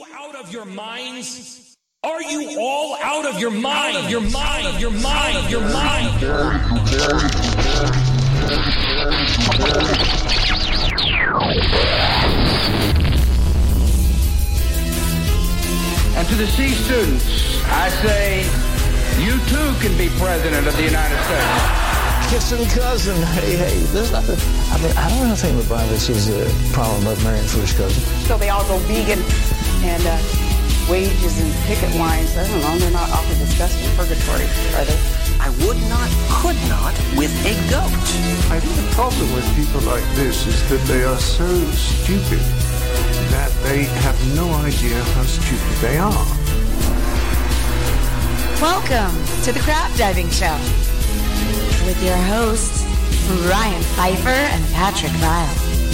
out of your minds? Are you all out of your mind? Your mind, your mind, your mind. And to the C students, I say, you too can be president of the United States. Kissing cousin, hey, there's nothing. I don't really think McBride is a problem of marrying first cousin. So they all go vegan and wages and picket lines. I don't know, they're not awfully disgusting purgatory, are they? I would not, could not with a goat. I think the problem with people like this is that they are so stupid that they have no idea how stupid they are. Welcome to the Crab Diving Show with your hosts, Ryan Pfeiffer and Patrick Vile.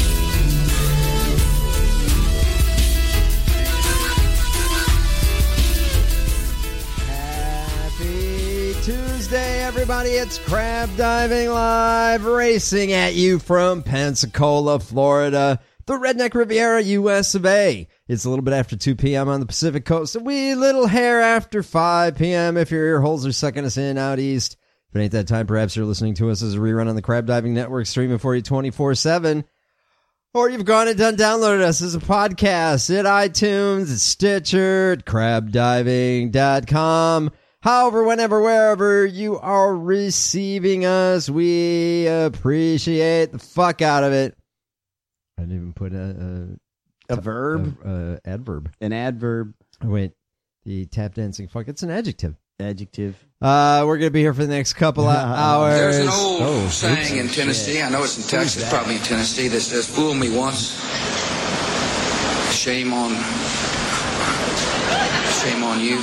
Happy Tuesday, everybody. It's Crab Diving Live, racing at you from Pensacola, Florida, the Redneck Riviera, US of A. It's a little bit after 2 p.m. on the Pacific Coast, a wee little hair after 5 p.m. if your ear holes are sucking us in out east. If it ain't that time, perhaps you're listening to us as a rerun on the Crab Diving Network, streaming for you 24/7. Or you've gone and downloaded us as a podcast at iTunes, at Stitcher, at crabdiving.com. However, whenever, wherever you are receiving us, we appreciate the fuck out of it. I didn't even put a verb? Adverb. An adverb. Oh, wait, the tap dancing fuck. It's an adjective. Adjective. We're going to be here for the next couple of hours. There's an old saying in Tennessee, I know it's in Texas, probably in Tennessee, that says, fool me once, shame on you.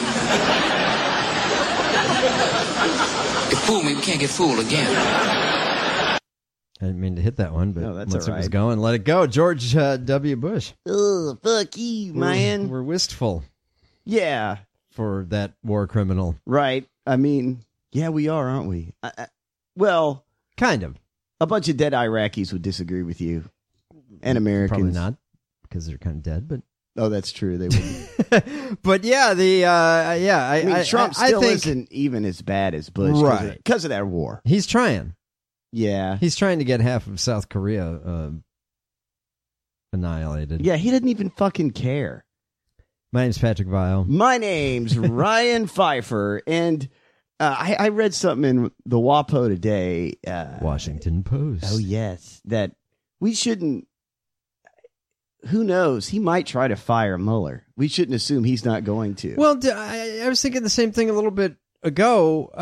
If fool me, we can't get fooled again. I didn't mean to hit that one, but that's once all it was right. going, let it go. George W. Bush. Ugh, fuck you, man. We're wistful Yeah, for that war criminal. right. I mean, yeah, we are, aren't we? Well, Kind of. a bunch of dead Iraqis would disagree with you. And Americans. Probably not, because they're kind of dead, but... Oh, that's true. They wouldn't. But yeah, I mean, Trump still think isn't even as bad as Bush. Right. Because of that war. he's trying. Yeah. He's trying to get half of South Korea annihilated. Yeah, he doesn't even fucking care. My name's Patrick Vile. My name's Ryan Pfeiffer, and I read something in the WAPO today. Washington Post. Oh, yes. That we shouldn't... Who knows? He might try to fire Mueller. We shouldn't assume he's not going to. Well, I was thinking the same thing a little bit ago.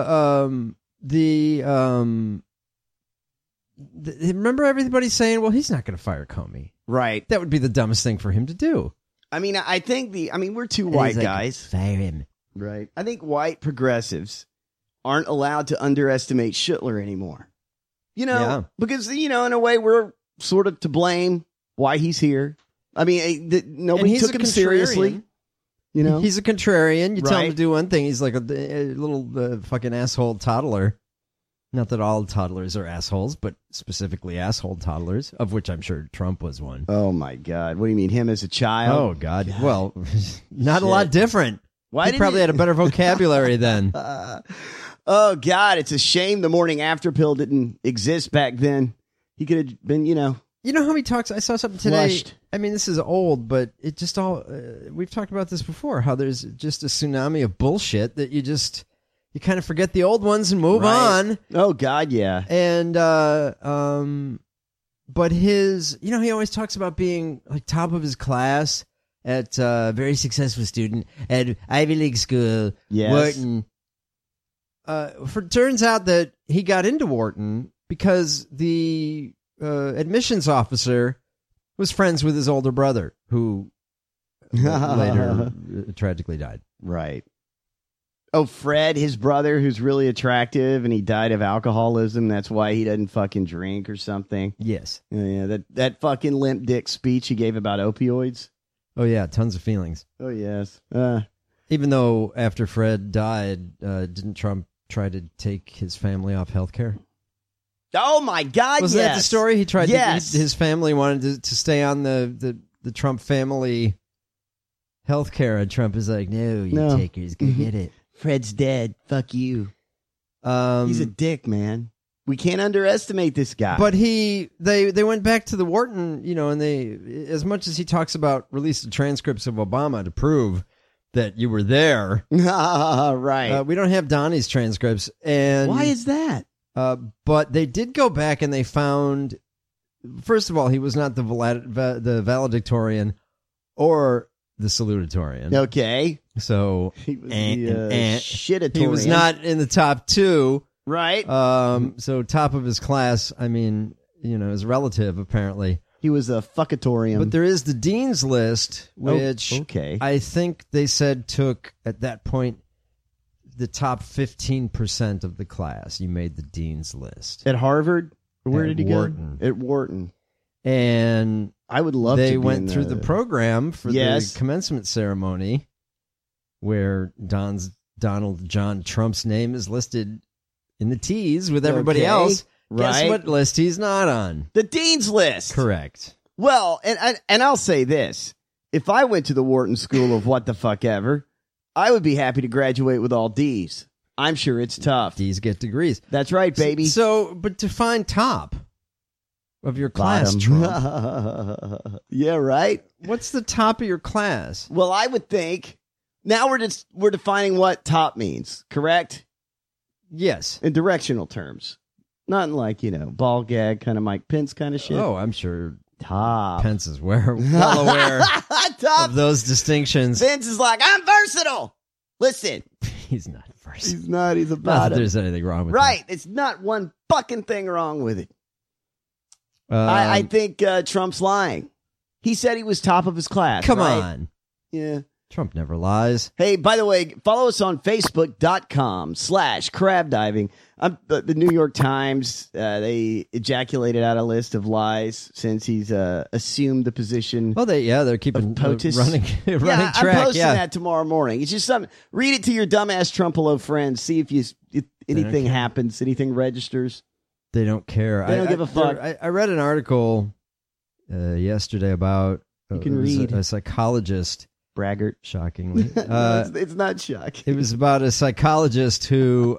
Remember everybody saying, well, he's not going to fire Comey. Right. That would be the dumbest thing for him to do. I mean, I think we're two white guys. Fire him. Right. I think white progressives aren't allowed to underestimate Schittler anymore. Because, in a way, we're sort of to blame why he's here. I mean, nobody took him seriously. He's a contrarian. You tell him Right. to do one thing, he's like a little fucking asshole toddler. Not that all toddlers are assholes, but specifically asshole toddlers, of which I'm sure Trump was one. Oh, my God. What do you mean, him as a child? Oh, God. Well, not a lot different. Why he didn't probably he- had a better vocabulary then. Oh, God. It's a shame the morning after pill didn't exist back then. He could have been, You know how he talks? I saw something today. Flushed. I mean, this is old, but it just all... we've talked about this before, how there's just a tsunami of bullshit that you kind of forget the old ones and move Right. on. Oh, God, yeah. And, but his... he always talks about being like top of his class at a very successful student at Ivy League school, Yes. Wharton. Turns out that he got into Wharton because the admissions officer was friends with his older brother, who later tragically died. Right. Oh, Fred, his brother, who's really attractive, and he died of alcoholism. That's why he doesn't fucking drink or something. Yes. Yeah, that fucking limp dick speech he gave about opioids. Oh, yeah, tons of feelings. Oh, yes. Even though after Fred died, didn't Trump try to take his family off health care? Oh, my God, Wasn't yes. that the story? He tried Yes. his family wanted to stay on the Trump family healthcare, and Trump is like, no, you takers, go get it. Fred's dead. Fuck you. He's a dick, man. We can't underestimate this guy. But they went back to the Wharton, and they, as much as he talks about releasing transcripts of Obama to prove that you were there. Right. We don't have Donnie's transcripts. And why is that? But they did go back and they found, first of all, he was not the valedictorian or the salutatorian. Okay. So he was shitatorian. He was not in the top two. Right. So top of his class, I mean, is relative, apparently. He was a fuckatorium. But there is the dean's list, which okay. I think they said took, at that point, the top 15% of the class. You made the dean's list. At Harvard? Where did he Wharton. go? At Wharton. And I would love they to be went through the program for the commencement ceremony where Donald John Trump's name is listed in the T's with everybody else. Guess what list he's not on? The dean's list. Correct. Well, and I'll say this. If I went to the Wharton School of what the fuck ever, I would be happy to graduate with all D's. I'm sure it's tough. D's get degrees. That's right, baby. So, but define top of your class, Trump. Yeah, right? What's the top of your class? Well, I would think, now we're defining what top means, correct? Yes. In directional terms. Not in like, ball gag kind of Mike Pence kind of shit. Oh, I'm sure top. Pence is well aware of those distinctions. Pence is like, I'm versatile. Listen. He's not versatile. He's not. He's about not that there's anything wrong with Right. It's not one fucking thing wrong with it. I think Trump's lying. He said he was top of his class. Come right? on. Yeah. Trump never lies. Hey, by the way, follow us on Facebook.com/crabdiving. The New York Times, they ejaculated out a list of lies since he's assumed the position. Oh, they're keeping running track. I'm posting that tomorrow morning. It's just something. Read it to your dumbass Trumpolo friends. See if anything happens, anything registers. They don't care. They don't give a fuck. I read an article yesterday about you can read a psychologist. Braggart. Shockingly. It's not shocking. It was about a psychologist who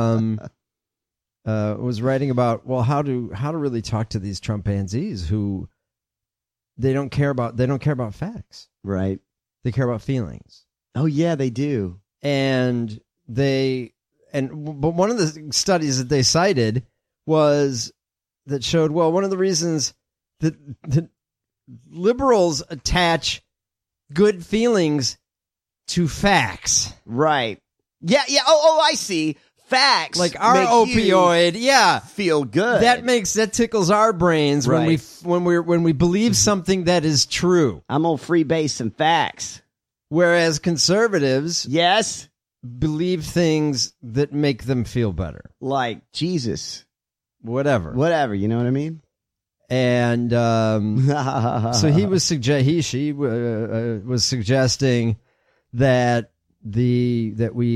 was writing about, how to really talk to these Trumpanzees who they don't care about facts. Right. They care about feelings. Oh yeah, they do. But one of the studies that they cited was that showed, one of the reasons that liberals attach good feelings to facts. Right. Yeah. Oh, I see. Facts. Like our opioid, feel good. That tickles our brains when we believe something that is true. I'm gonna freebase some facts. Whereas conservatives, yes, believe things that make them feel better. Like Jesus. Whatever. You know what I mean? And so he was she was suggesting that you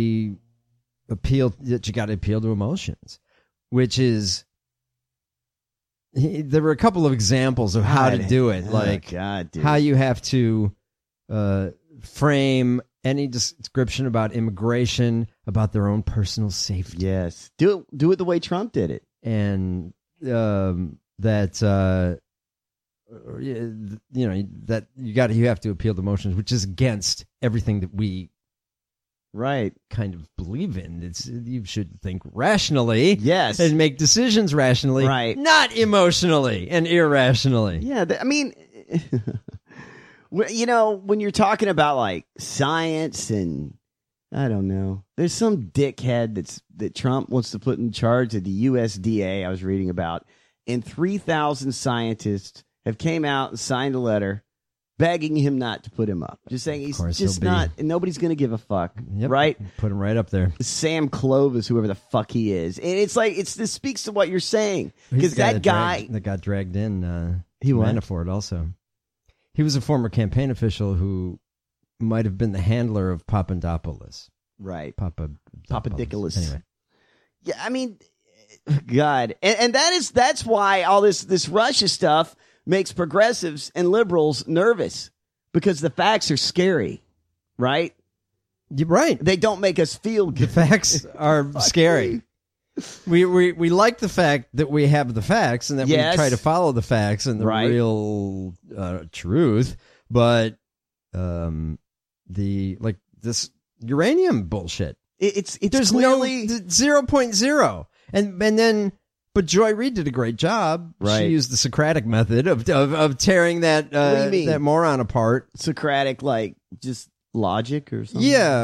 got to appeal to emotions, which is there were a couple of examples of how to do it, how you have to frame any description about immigration, about their own personal safety. Yes, do it the way Trump did it, and that that you have to appeal to emotions, which is against everything that we kind of believe in. You should think rationally, yes, and make decisions rationally, right, not emotionally and irrationally. Yeah, I mean, when you're talking about like science and I don't know, there's some dickhead that Trump wants to put in charge of the USDA. I was reading about. And 3,000 scientists have came out and signed a letter begging him not to put him up. Just saying he's just not, and nobody's going to give a fuck, right? Put him right up there. Sam Clovis, whoever the fuck he is. And it's like, this speaks to what you're saying. Because that guy that got dragged in, he Manafort also. He was a former campaign official who might have been the handler of Papadopoulos. Right. Papadopoulos. Anyway. Yeah, I mean... God, and that's why all this Russia stuff makes progressives and liberals nervous, because the facts are scary. right? You're right. They don't make us feel good. The facts are scary. We like the fact that we have the facts and that we try to follow the facts and the real truth, but this uranium bullshit. It's there's clearly 0.0, and then. But Joy Reid did a great job. Right. She used the Socratic method of tearing that that moron apart. Socratic, like just logic or something. Yeah,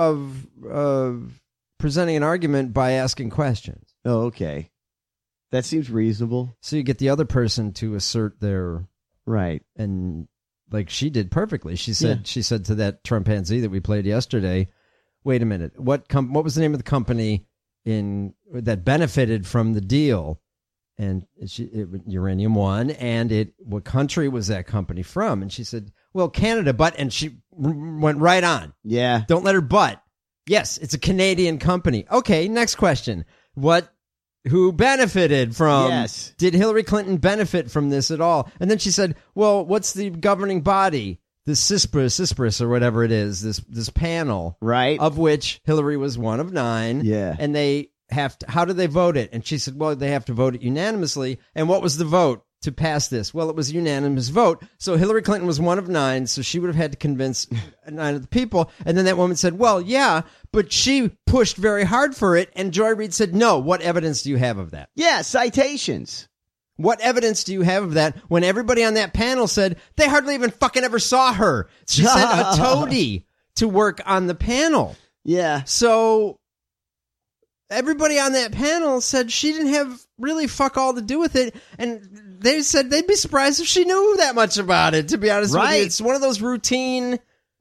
of presenting an argument by asking questions. Oh, okay, that seems reasonable. So you get the other person to assert their right, and like she did perfectly. She said to that Trumpanzee that we played yesterday, "Wait a minute, what was the name of the company that benefited from the deal?" And Uranium One, and what country was that company from? And she said, "Well, Canada." And she went right on. Yeah, don't let her butt. Yes, it's a Canadian company. Okay, next question. Who benefited from? Yes. Did Hillary Clinton benefit from this at all? And then she said, "Well, what's the governing body? The CISPRS or whatever it is, this panel, right? Of which Hillary was one of 9. Yeah. And they have to, how do they vote it?" And she said, "Well, they have to vote it unanimously." And what was the vote to pass this? Well, it was a unanimous vote. So Hillary Clinton was one of 9, so she would have had to convince 9 of the people. And then that woman said, "Well, yeah, but she pushed very hard for it." And Joy Reid said, "No, what evidence do you have of that?" Yeah, citations. What evidence do you have of that when everybody on that panel said they hardly even fucking ever saw her? She sent a toady to work on the panel. Yeah. So everybody on that panel said she didn't have really fuck all to do with it. And they said they'd be surprised if she knew that much about it, to be honest with you. It's one of those routine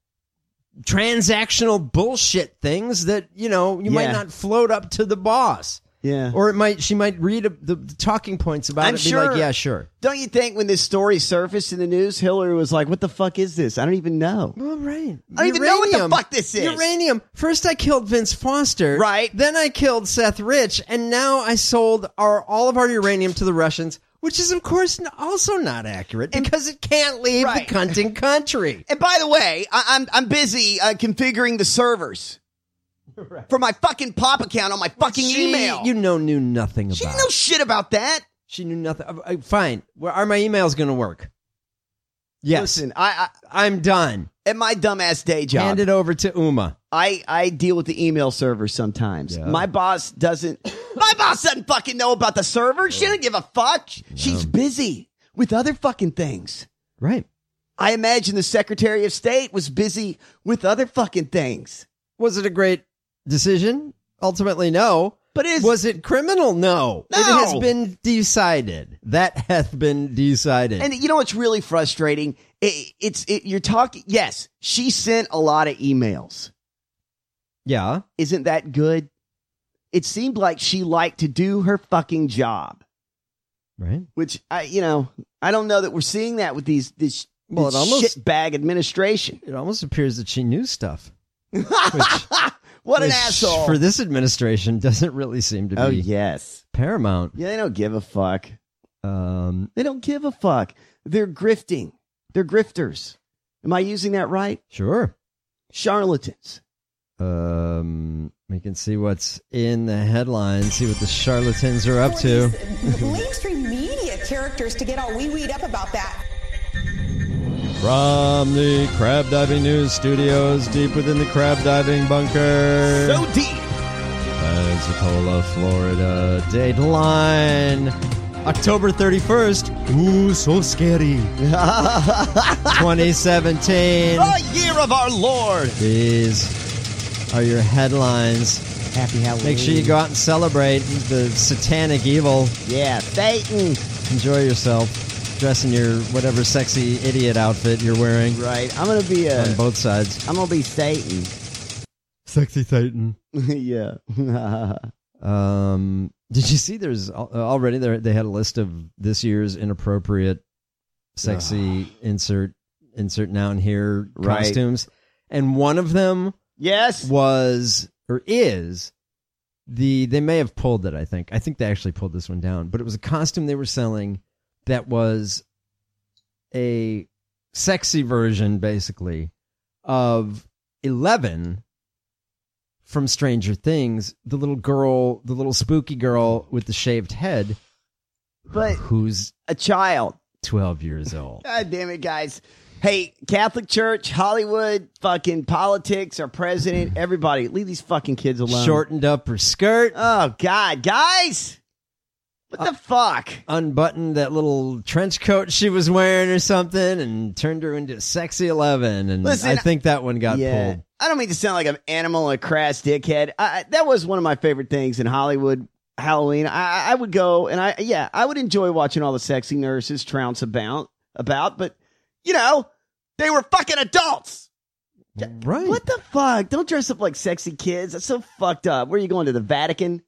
transactional bullshit things that, you might not float up to the boss. Yeah. Or she might read the talking points about it and be like, yeah, sure. Don't you think when this story surfaced in the news, Hillary was like, "What the fuck is this? I don't even know." Well, right. I don't even know what the fuck this is. Uranium. First I killed Vince Foster. Right. Then I killed Seth Rich. And now I sold all of our uranium to the Russians, which is, of course, also not accurate because it can't leave the cunting country. And by the way, I'm busy configuring the servers. Right. For my fucking pop account on my fucking email. Knew nothing about. She didn't know shit about that. She knew nothing. Fine. Are my emails going to work? Yes. Listen, I'm done. At my dumbass day job. Hand it over to Uma. I deal with the email server sometimes. Yeah. My boss doesn't fucking know about the server. She doesn't give a fuck. She's busy with other fucking things. Right. I imagine the Secretary of State was busy with other fucking things. Was it a great decision? Ultimately, no. But was it criminal? No. No. It has been decided. That hath been decided. And you know what's really frustrating? You're talking. Yes, she sent a lot of emails. Yeah. Isn't that good? It seemed like she liked to do her fucking job. Right. Which I don't know that we're seeing that with this shitbag administration. It almost appears that she knew stuff. What an asshole. For this administration doesn't really seem to be paramount. Yeah, they don't give a fuck. They don't give a fuck. They're grifting. They're grifters. Am I using that right? Sure. Charlatans. We can see what's in the headlines, see what the charlatans are up to. Mainstream media characters to get all wee-weed up about that. From the Crab Diving News Studios, deep within the crab diving bunker. So deep. Pensacola, Florida. Dateline. October 31st. Ooh, so scary. 2017. The year of our Lord. These are your headlines. Happy Halloween. Make sure you go out and celebrate the satanic evil. Yeah, Satan. Enjoy yourself. Dress in your whatever sexy idiot outfit you're wearing. Right. I'm going to be on both sides. I'm going to be Satan. Sexy Satan. Yeah. Did you see there's already they had a list of this year's inappropriate sexy insert noun here costumes. And one of them was or is they may have pulled it, I think. I think they actually pulled this one down, but it was a costume they were selling that was a sexy version, basically, of Eleven from Stranger Things, the little spooky girl with the shaved head, but who's a child, 12 years old. God damn it, guys. Hey, Catholic Church, Hollywood, fucking politics, our president, everybody, leave these fucking kids alone. Shortened up her skirt. Oh, God, guys. What the fuck? Unbuttoned that little trench coat she was wearing or something and turned her into a sexy 11. And Listen, I think that one got pulled. I don't mean to sound like an animal or a crass dickhead. That was one of my favorite things in Hollywood Halloween. I would go and I would enjoy watching all the sexy nurses trounce about, but you know, they were fucking adults. Right. What the fuck? Don't dress up like sexy kids. That's so fucked up. Where are you going, to the Vatican?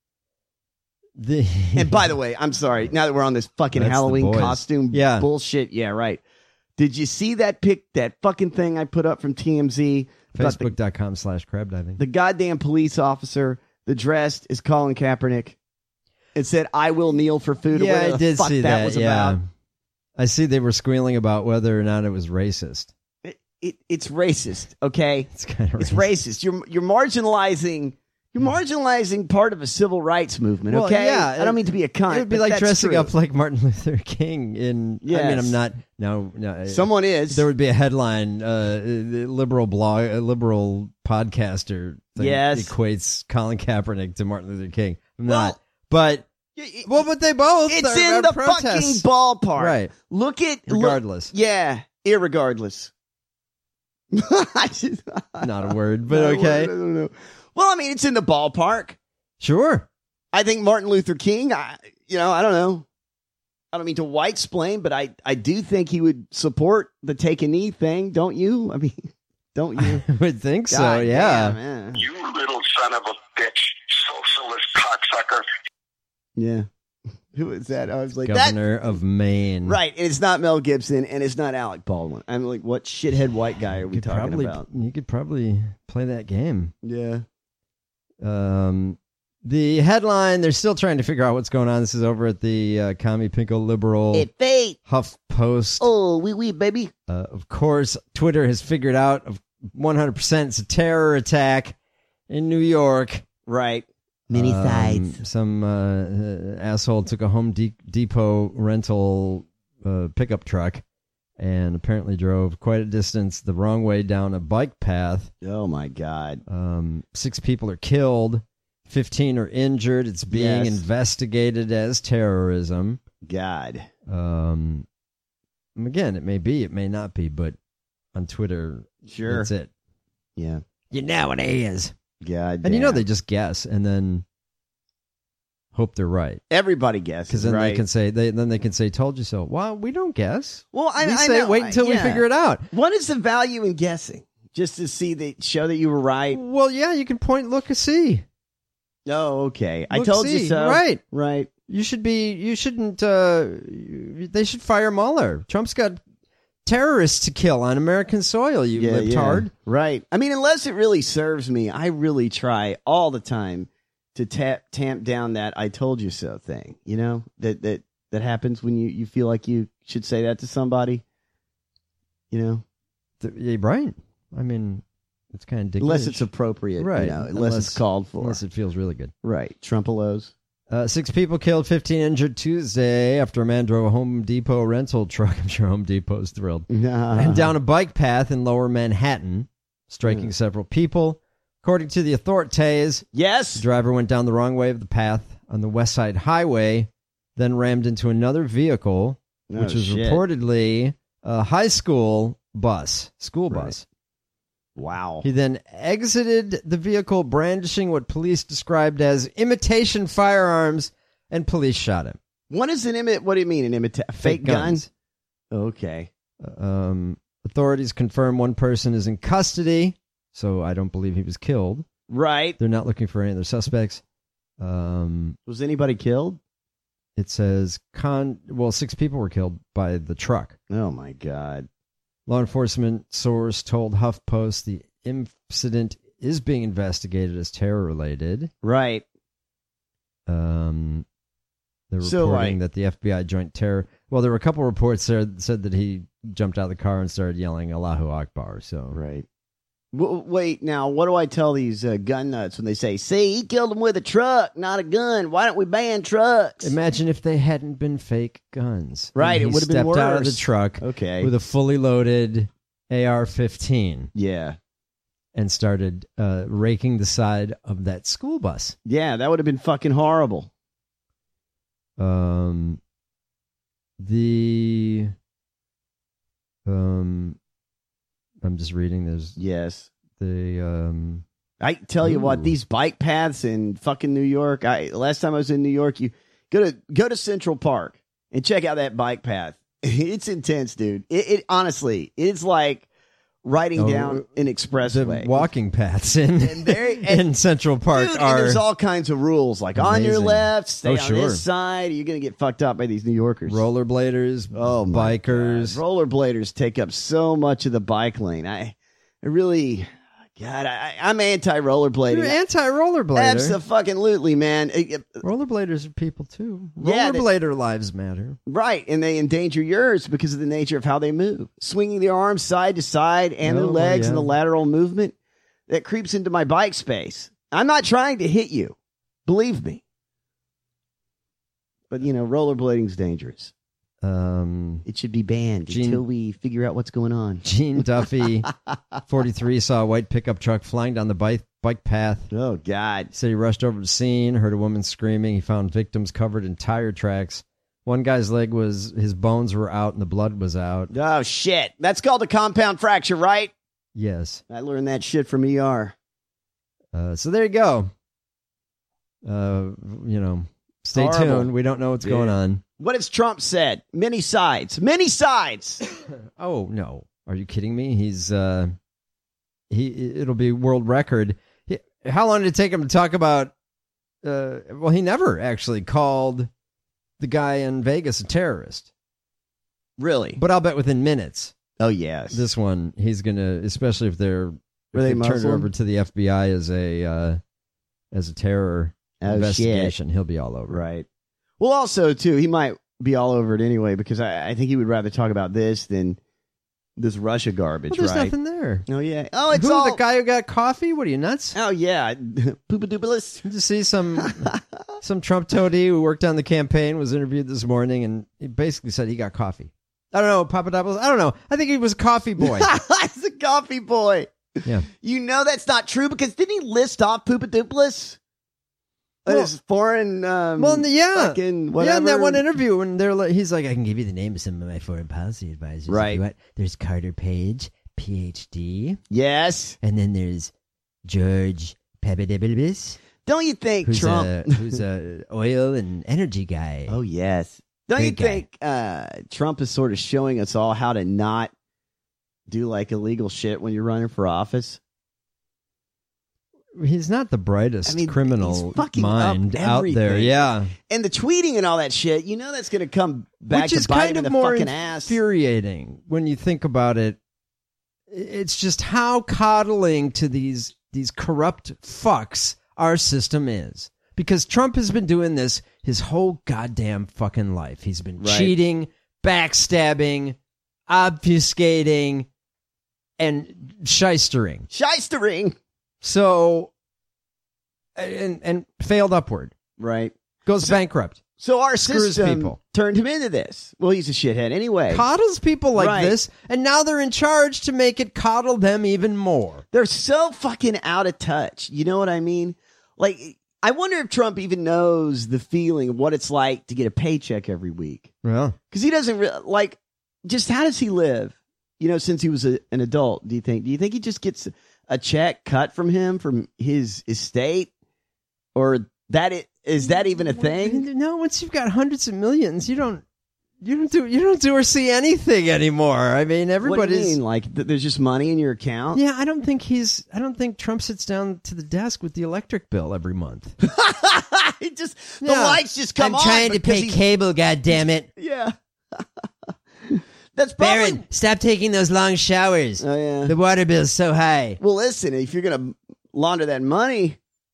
And by the way, I'm sorry. Now that we're on this fucking Halloween costume bullshit. Yeah, right. Did you see that fucking thing I put up from TMZ? Facebook.com/crabdiving. The goddamn police officer, the dressed, is Colin Kaepernick. It said, "I will kneel for food." Yeah, I did see that. Was yeah. about. I see they were squealing about whether or not it was racist. It's racist, okay? It's kind of racist. It's racist. You're marginalizing. You're marginalizing part of a civil rights movement, well, okay? Yeah, I don't mean to be a cunt. It would be like dressing up like Martin Luther King in. Yes. I mean, I'm not. No. Someone is. There would be a headline: liberal podcaster thing equates Colin Kaepernick to Martin Luther King. I'm not, but. Well, but they both. It's in the protests. Fucking ballpark. Right. Look at. Regardless. Irregardless. Not a word, but okay. I don't know. Well, I mean, it's in the ballpark. Sure. I think Martin Luther King, I don't know. I don't mean to white-splain, but I do think he would support the take a knee thing, don't you? I mean, don't you? I would think God so, yeah. Damn, man. You little son of a bitch, socialist cocksucker. Yeah. Who is that? I was like, Governor of Maine. Right. And it's not Mel Gibson, and it's not Alec Baldwin. I'm like, what shithead white guy are we talking about? You could probably play that game. Yeah. The headline, they're still trying to figure out what's going on. This is over at the Commie Pinko Liberal Huff Post. Oh, oui, baby. Of course, Twitter has figured out 100% it's a terror attack in New York. Right. Many sides. Some asshole took a Home Depot rental pickup truck and apparently drove quite a distance the wrong way down a bike path. Oh, my God. 6 people are killed. 15 are injured. It's being investigated as terrorism. God. Again, it may be, it may not be, but on Twitter, sure, that's it. Yeah. You know it is. God. And you know they just guess and then hope they're right. Everybody guesses, because then right? they can say, "Told you so." Well, we don't guess. Well, I say know. Wait until we figure it out. What is the value in guessing? Just to show that you were right. Well, yeah, you can point, look, and see. Oh, okay. I Look, told see. you so. Right. You shouldn't. They should fire Mueller. Trump's got terrorists to kill on American soil. You libtard. Right. I mean, unless it really serves me, I really try all the time to tamp down that "I told you so" thing. You know that happens when you feel like you should say that to somebody. You know. Yeah, right. I mean, it's kind of unless it's appropriate, right? You know, unless it's called for, unless it feels really good, right? Trumpelos. 6 people killed, 15 injured Tuesday after a man drove a Home Depot rental truck. I'm sure Home Depot's thrilled. And down a bike path in Lower Manhattan, striking several people. According to the authorities, the driver went down the wrong way of the path on the West Side Highway, then rammed into another vehicle, which was reportedly a high school bus. Wow. He then exited the vehicle brandishing what police described as imitation firearms, and police shot him. What is an What do you mean, an fake gun? Okay. Authorities confirm one person is in custody, so I don't believe he was killed. Right. They're not looking for any other suspects. Was anybody killed? It says 6 people were killed by the truck. Oh, my God. Law enforcement source told HuffPost the incident is being investigated as terror-related. Right. They're reporting that the FBI joint terror... Well, there were a couple reports there that said that he jumped out of the car and started yelling Allahu Akbar. So right. Wait, now, what do I tell these gun nuts when they say, see, he killed him with a truck, not a gun. Why don't we ban trucks? Imagine if they hadn't been fake guns. Right, it would have been worse. Stepped out of the truck with a fully loaded AR-15. Yeah. And started raking the side of that school bus. Yeah, that would have been fucking horrible. I'm just reading. There's I tell you what, these bike paths in fucking New York. Last time I was in New York, you go to Central Park and check out that bike path. It's intense, dude. It honestly, it's like riding down an expressway. The walking paths in Central Park dude, are. And there's all kinds of rules, like amazing. on your left, stay on sure. this side. You're gonna get fucked up by these New Yorkers. Rollerbladers, bikers. God. Rollerbladers take up so much of the bike lane. I'm anti-rollerblading. You're anti-rollerblader. Absolutely, man. Rollerbladers are people too. Yeah, Rollerblader lives matter. Right, and they endanger yours because of the nature of how they move. Swinging their arms side to side and their legs and the lateral movement, that creeps into my bike space. I'm not trying to hit you. Believe me. But, rollerblading's dangerous. It should be banned until we figure out what's going on. Gene Duffy, 43, saw a white pickup truck flying down the bike path. Oh, God. Said he rushed over to the scene, heard a woman screaming. He found victims covered in tire tracks. One guy's his bones were out and the blood was out. Oh, shit. That's called a compound fracture, right? Yes. I learned that shit from ER. So there you go. Stay tuned. We don't know what's going on. What has Trump said? Many sides. Many sides. Oh, no. Are you kidding me? It'll be world record. How long did it take him to talk about, he never actually called the guy in Vegas a terrorist. Really? But I'll bet within minutes. Oh, yes. This one, he's going to, especially if they Muslim? turn it over to the FBI as a terror investigation, shit. He'll be all over. Right. Well, also, too, he might be all over it anyway, because I think he would rather talk about this than this Russia garbage, there's right? Nothing there. Oh, yeah. Oh, it's the guy who got coffee? What are you, nuts? Oh, yeah. Poopadoopalis. Did you see some Trump toady who worked on the campaign was interviewed this morning, and he basically said he got coffee. I don't know, Papadopoulos. I don't know. I think he was a coffee boy. He's a coffee boy. Yeah. You know that's not true, because didn't he list off Poopadoopalis? His foreign, fucking whatever. Yeah, in that one interview, when he's like, I can give you the name of some of my foreign policy advisors. Right. There's Carter Page, PhD. Yes. And then there's George Papadopoulos. Don't you think Trump... who's a oil and energy guy. Oh, yes. Don't you think Trump is sort of showing us all how to not do like illegal shit when you're running for office? He's not the brightest criminal fucking mind out there. Yeah. And the tweeting and all that shit, that's going to come back to bite him in the fucking ass. Which is infuriating when you think about it. It's just how coddling to these corrupt fucks our system is. Because Trump has been doing this his whole goddamn fucking life. He's been cheating, backstabbing, obfuscating, and shystering. Shystering. So, and failed upward. Right. Goes bankrupt. So our Screws system people. Turned him into this. Well, he's a shithead anyway. Coddles people like this, and now they're in charge to make it coddle them even more. They're so fucking out of touch. You know what I mean? Like, I wonder if Trump even knows the feeling of what it's like to get a paycheck every week. Yeah. Because he doesn't, just how does he live? Since he was an adult, do you think he just gets a check cut from him from his estate, or is that even a thing? No, once you've got hundreds of millions, you don't do or see anything anymore. I mean, everybody's. What do you mean? Like there's just money in your account? Yeah, I don't think Trump sits down to the desk with the electric bill every month. The lights just come on. I'm trying to pay cable. God damn it! Yeah. That's probably... Baron, stop taking those long showers. Oh, yeah. The water bill's so high. Well, listen, if you're going to launder that money,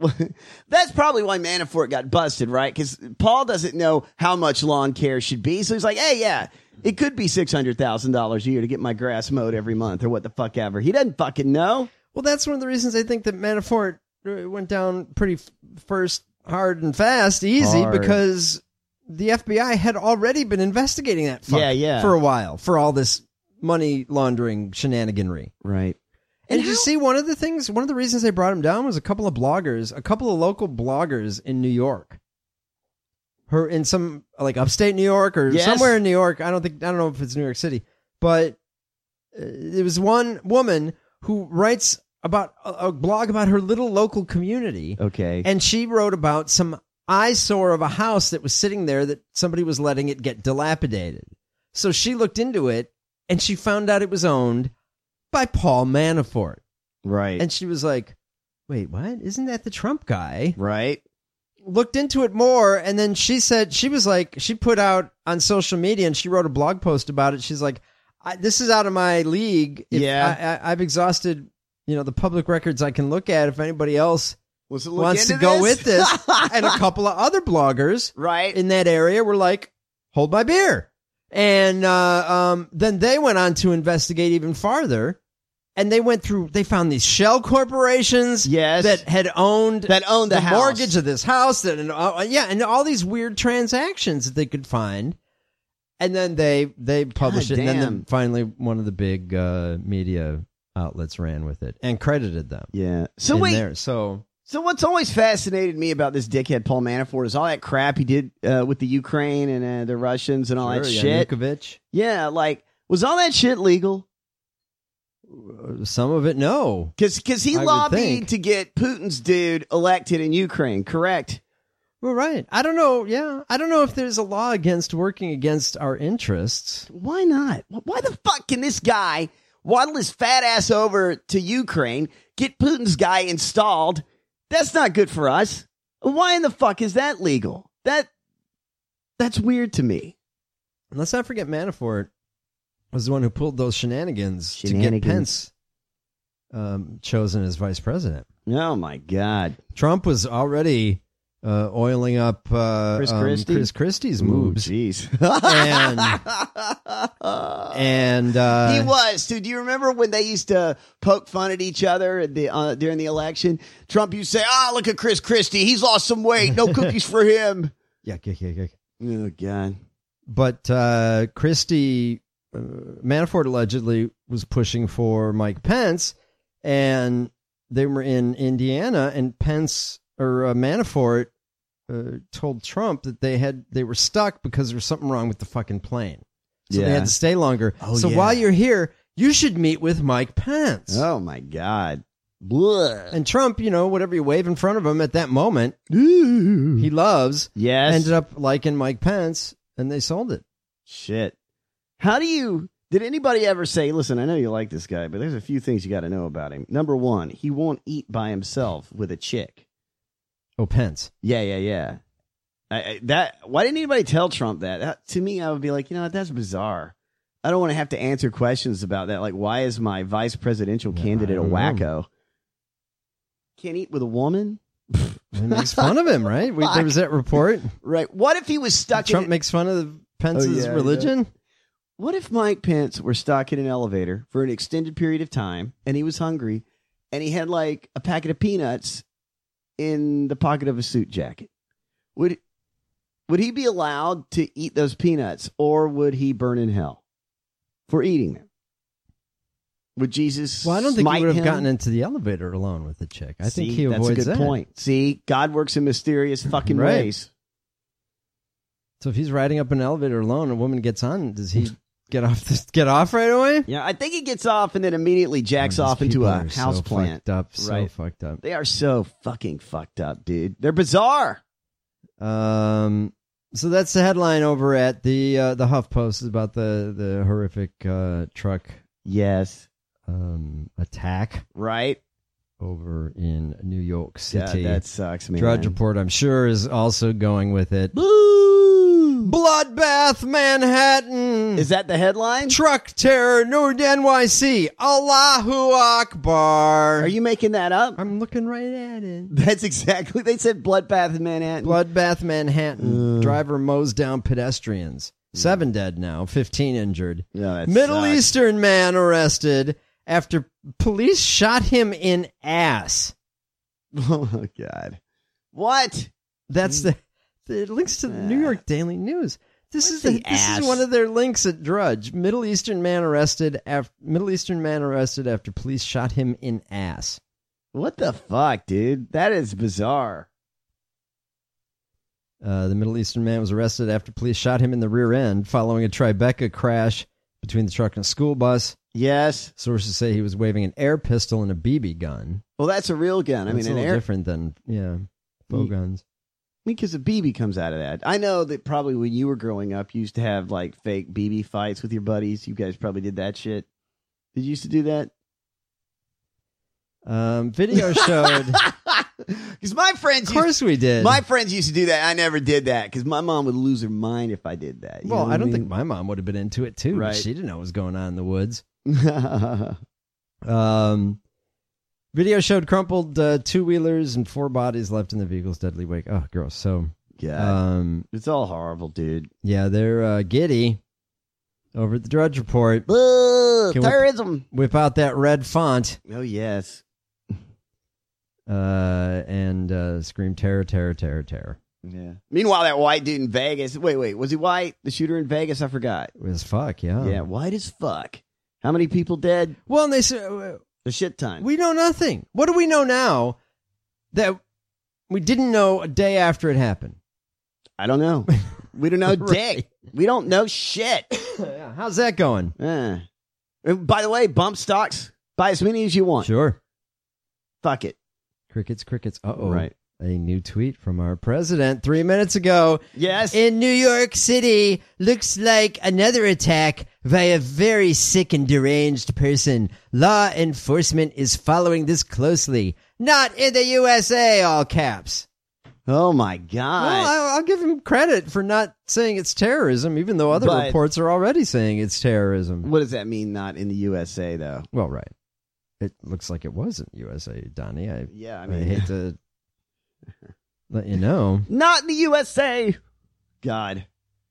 That's probably why Manafort got busted, right? Because Paul doesn't know how much lawn care should be. So he's like, hey, yeah, it could be $600,000 a year to get my grass mowed every month or what the fuck ever. He doesn't fucking know. Well, that's one of the reasons I think that Manafort went down pretty first hard and fast, easy, because the FBI had already been investigating that fuck for a while for all this money laundering shenaniganry. Right. And you see, one of the reasons they brought him down was a couple of local bloggers in New York. In some, like, upstate New York or somewhere in New York. I don't know if it's New York City, but it was one woman who writes about a blog about her little local community. Okay. And she wrote about some eyesore of a house that was sitting there that somebody was letting it get dilapidated. So she looked into it and she found out it was owned by Paul Manafort. Right. And she was like, wait, what? Isn't that the Trump guy? Right. Looked into it more, and then she said, she put out on social media, and she wrote a blog post about it. She's like, this is out of my league. I've exhausted, the public records I can look at if anybody else wants to go with this. And a couple of other bloggers in that area were like, hold my beer. And then they went on to investigate even farther. And they found these shell corporations that had owned the house. Mortgage of this house, and all these weird transactions that they could find. And then they published it, and then finally one of the big media outlets ran with it and credited them. Yeah. So what's always fascinated me about this dickhead Paul Manafort is all that crap he did with the Ukraine and the Russians and all that shit. Yanukovych. Yeah, like, was all that shit legal? Some of it, no. Because he lobbied to get Putin's dude elected in Ukraine, correct? Well, right. I don't know. Yeah. I don't know if there's a law against working against our interests. Why not? Why the fuck can this guy waddle his fat ass over to Ukraine, get Putin's guy installed? That's not good for us. Why in the fuck is that legal? That's weird to me. And let's not forget Manafort was the one who pulled those shenanigans to get Pence chosen as vice president. Oh, my God. Trump was already oiling up Chris Christie's moves. Jeez. and he was. Dude, do you remember when they used to poke fun at each other during the election? Trump used to say, look at Chris Christie. He's lost some weight. No cookies for him. Yeah. Oh, God. But Christie... Manafort allegedly was pushing for Mike Pence, and they were in Indiana, and Manafort told Trump that they were stuck because there was something wrong with the fucking plane. So they had to stay longer. While you're here, you should meet with Mike Pence. Oh, my God. Blah. And Trump, whatever you wave in front of him at that moment, he loves, ended up liking Mike Pence, and they sold it. Shit. Did anybody ever say, listen, I know you like this guy, but there's a few things you got to know about him. Number one, he won't eat by himself with a chick. Oh, Pence. Yeah. Why didn't anybody tell Trump that? To me, I would be like, that's bizarre. I don't want to have to answer questions about that. Like, why is my vice presidential candidate a wacko? Can't eat with a woman? He makes fun of him, right? There was that report. Right. What if he was stuck Trump makes fun of Pence's religion? Yeah. What if Mike Pence were stuck in an elevator for an extended period of time and he was hungry and he had like a packet of peanuts in the pocket of a suit jacket? Would he be allowed to eat those peanuts, or would he burn in hell for eating them? Would Jesus? Well, I don't think he would have gotten into the elevator alone with the chick. I think he avoids that. That's a good point. See, God works in mysterious fucking ways. So if he's riding up an elevator alone, a woman gets on, does he get off right away? Yeah, I think he gets off and then immediately jacks off into a house plant. So fucked up. They are so fucking fucked up, dude. They're bizarre. So that's the headline over at the HuffPost, is about the horrific truck attack over in New York City. Yeah, that sucks, man. Drudge Report, I'm sure, is also going with it. Boo! Bloodbath Manhattan. Is that the headline? Truck terror, Noord NYC. Allahu Akbar. Are you making that up? I'm looking right at it. That's exactly. They said Bloodbath in Manhattan. Bloodbath Manhattan. Driver mows down pedestrians. 7 dead now, 15 injured. Yeah, Middle sucks. Eastern man arrested after police shot him in ass. Oh, my God. What? That's the links to the New York Daily News. This is one of their links at Drudge. Middle Eastern man arrested after police shot him in ass. What the fuck, dude? That is bizarre. The Middle Eastern man was arrested after police shot him in the rear end following a Tribeca crash between the truck and a school bus. Yes. Sources say he was waving an air pistol and a BB gun. Well, that's a real gun. That's a little different than, faux guns. Because a BB comes out of that. I know that probably when you were growing up, you used to have like fake BB fights with your buddies. You guys probably did that shit. Did you used to do that? Video showed. Because my friends, of course, we did. My friends used to do that. I never did that because my mom would lose her mind if I did that. Well, I don't think my mom would have been into it too. Right. She didn't know what was going on in the woods. Video showed crumpled 2-wheelers and 4 bodies left in the vehicle's deadly wake. Oh, gross. So, God, it's all horrible, dude. Yeah, they're giddy over at the Drudge Report. Terrorism. Whip out that red font. Oh, yes. And scream terror, terror, terror, terror. Yeah. Meanwhile, that white dude in Vegas. Wait, was he white? The shooter in Vegas? I forgot. It was fuck, yeah. Yeah, white as fuck. How many people dead? Well, and they said a shit ton. We know nothing. What do we know now that we didn't know a day after it happened? I don't know. We don't know dick. We don't know shit. Yeah, how's that going? By the way, bump stocks. Buy as many as you want. Sure. Fuck it. Crickets. Uh-oh. Right. A new tweet from our president 3 minutes ago. Yes. In New York City, looks like another attack by a very sick and deranged person. Law enforcement is following this closely. Not in the USA, all caps. Oh, my God. Well, I'll give him credit for not saying it's terrorism, even though other reports are already saying it's terrorism. What does that mean, not in the USA, though? Well, right. It looks like it was in the USA, Donnie. I hate to let you know. Not in the USA. God.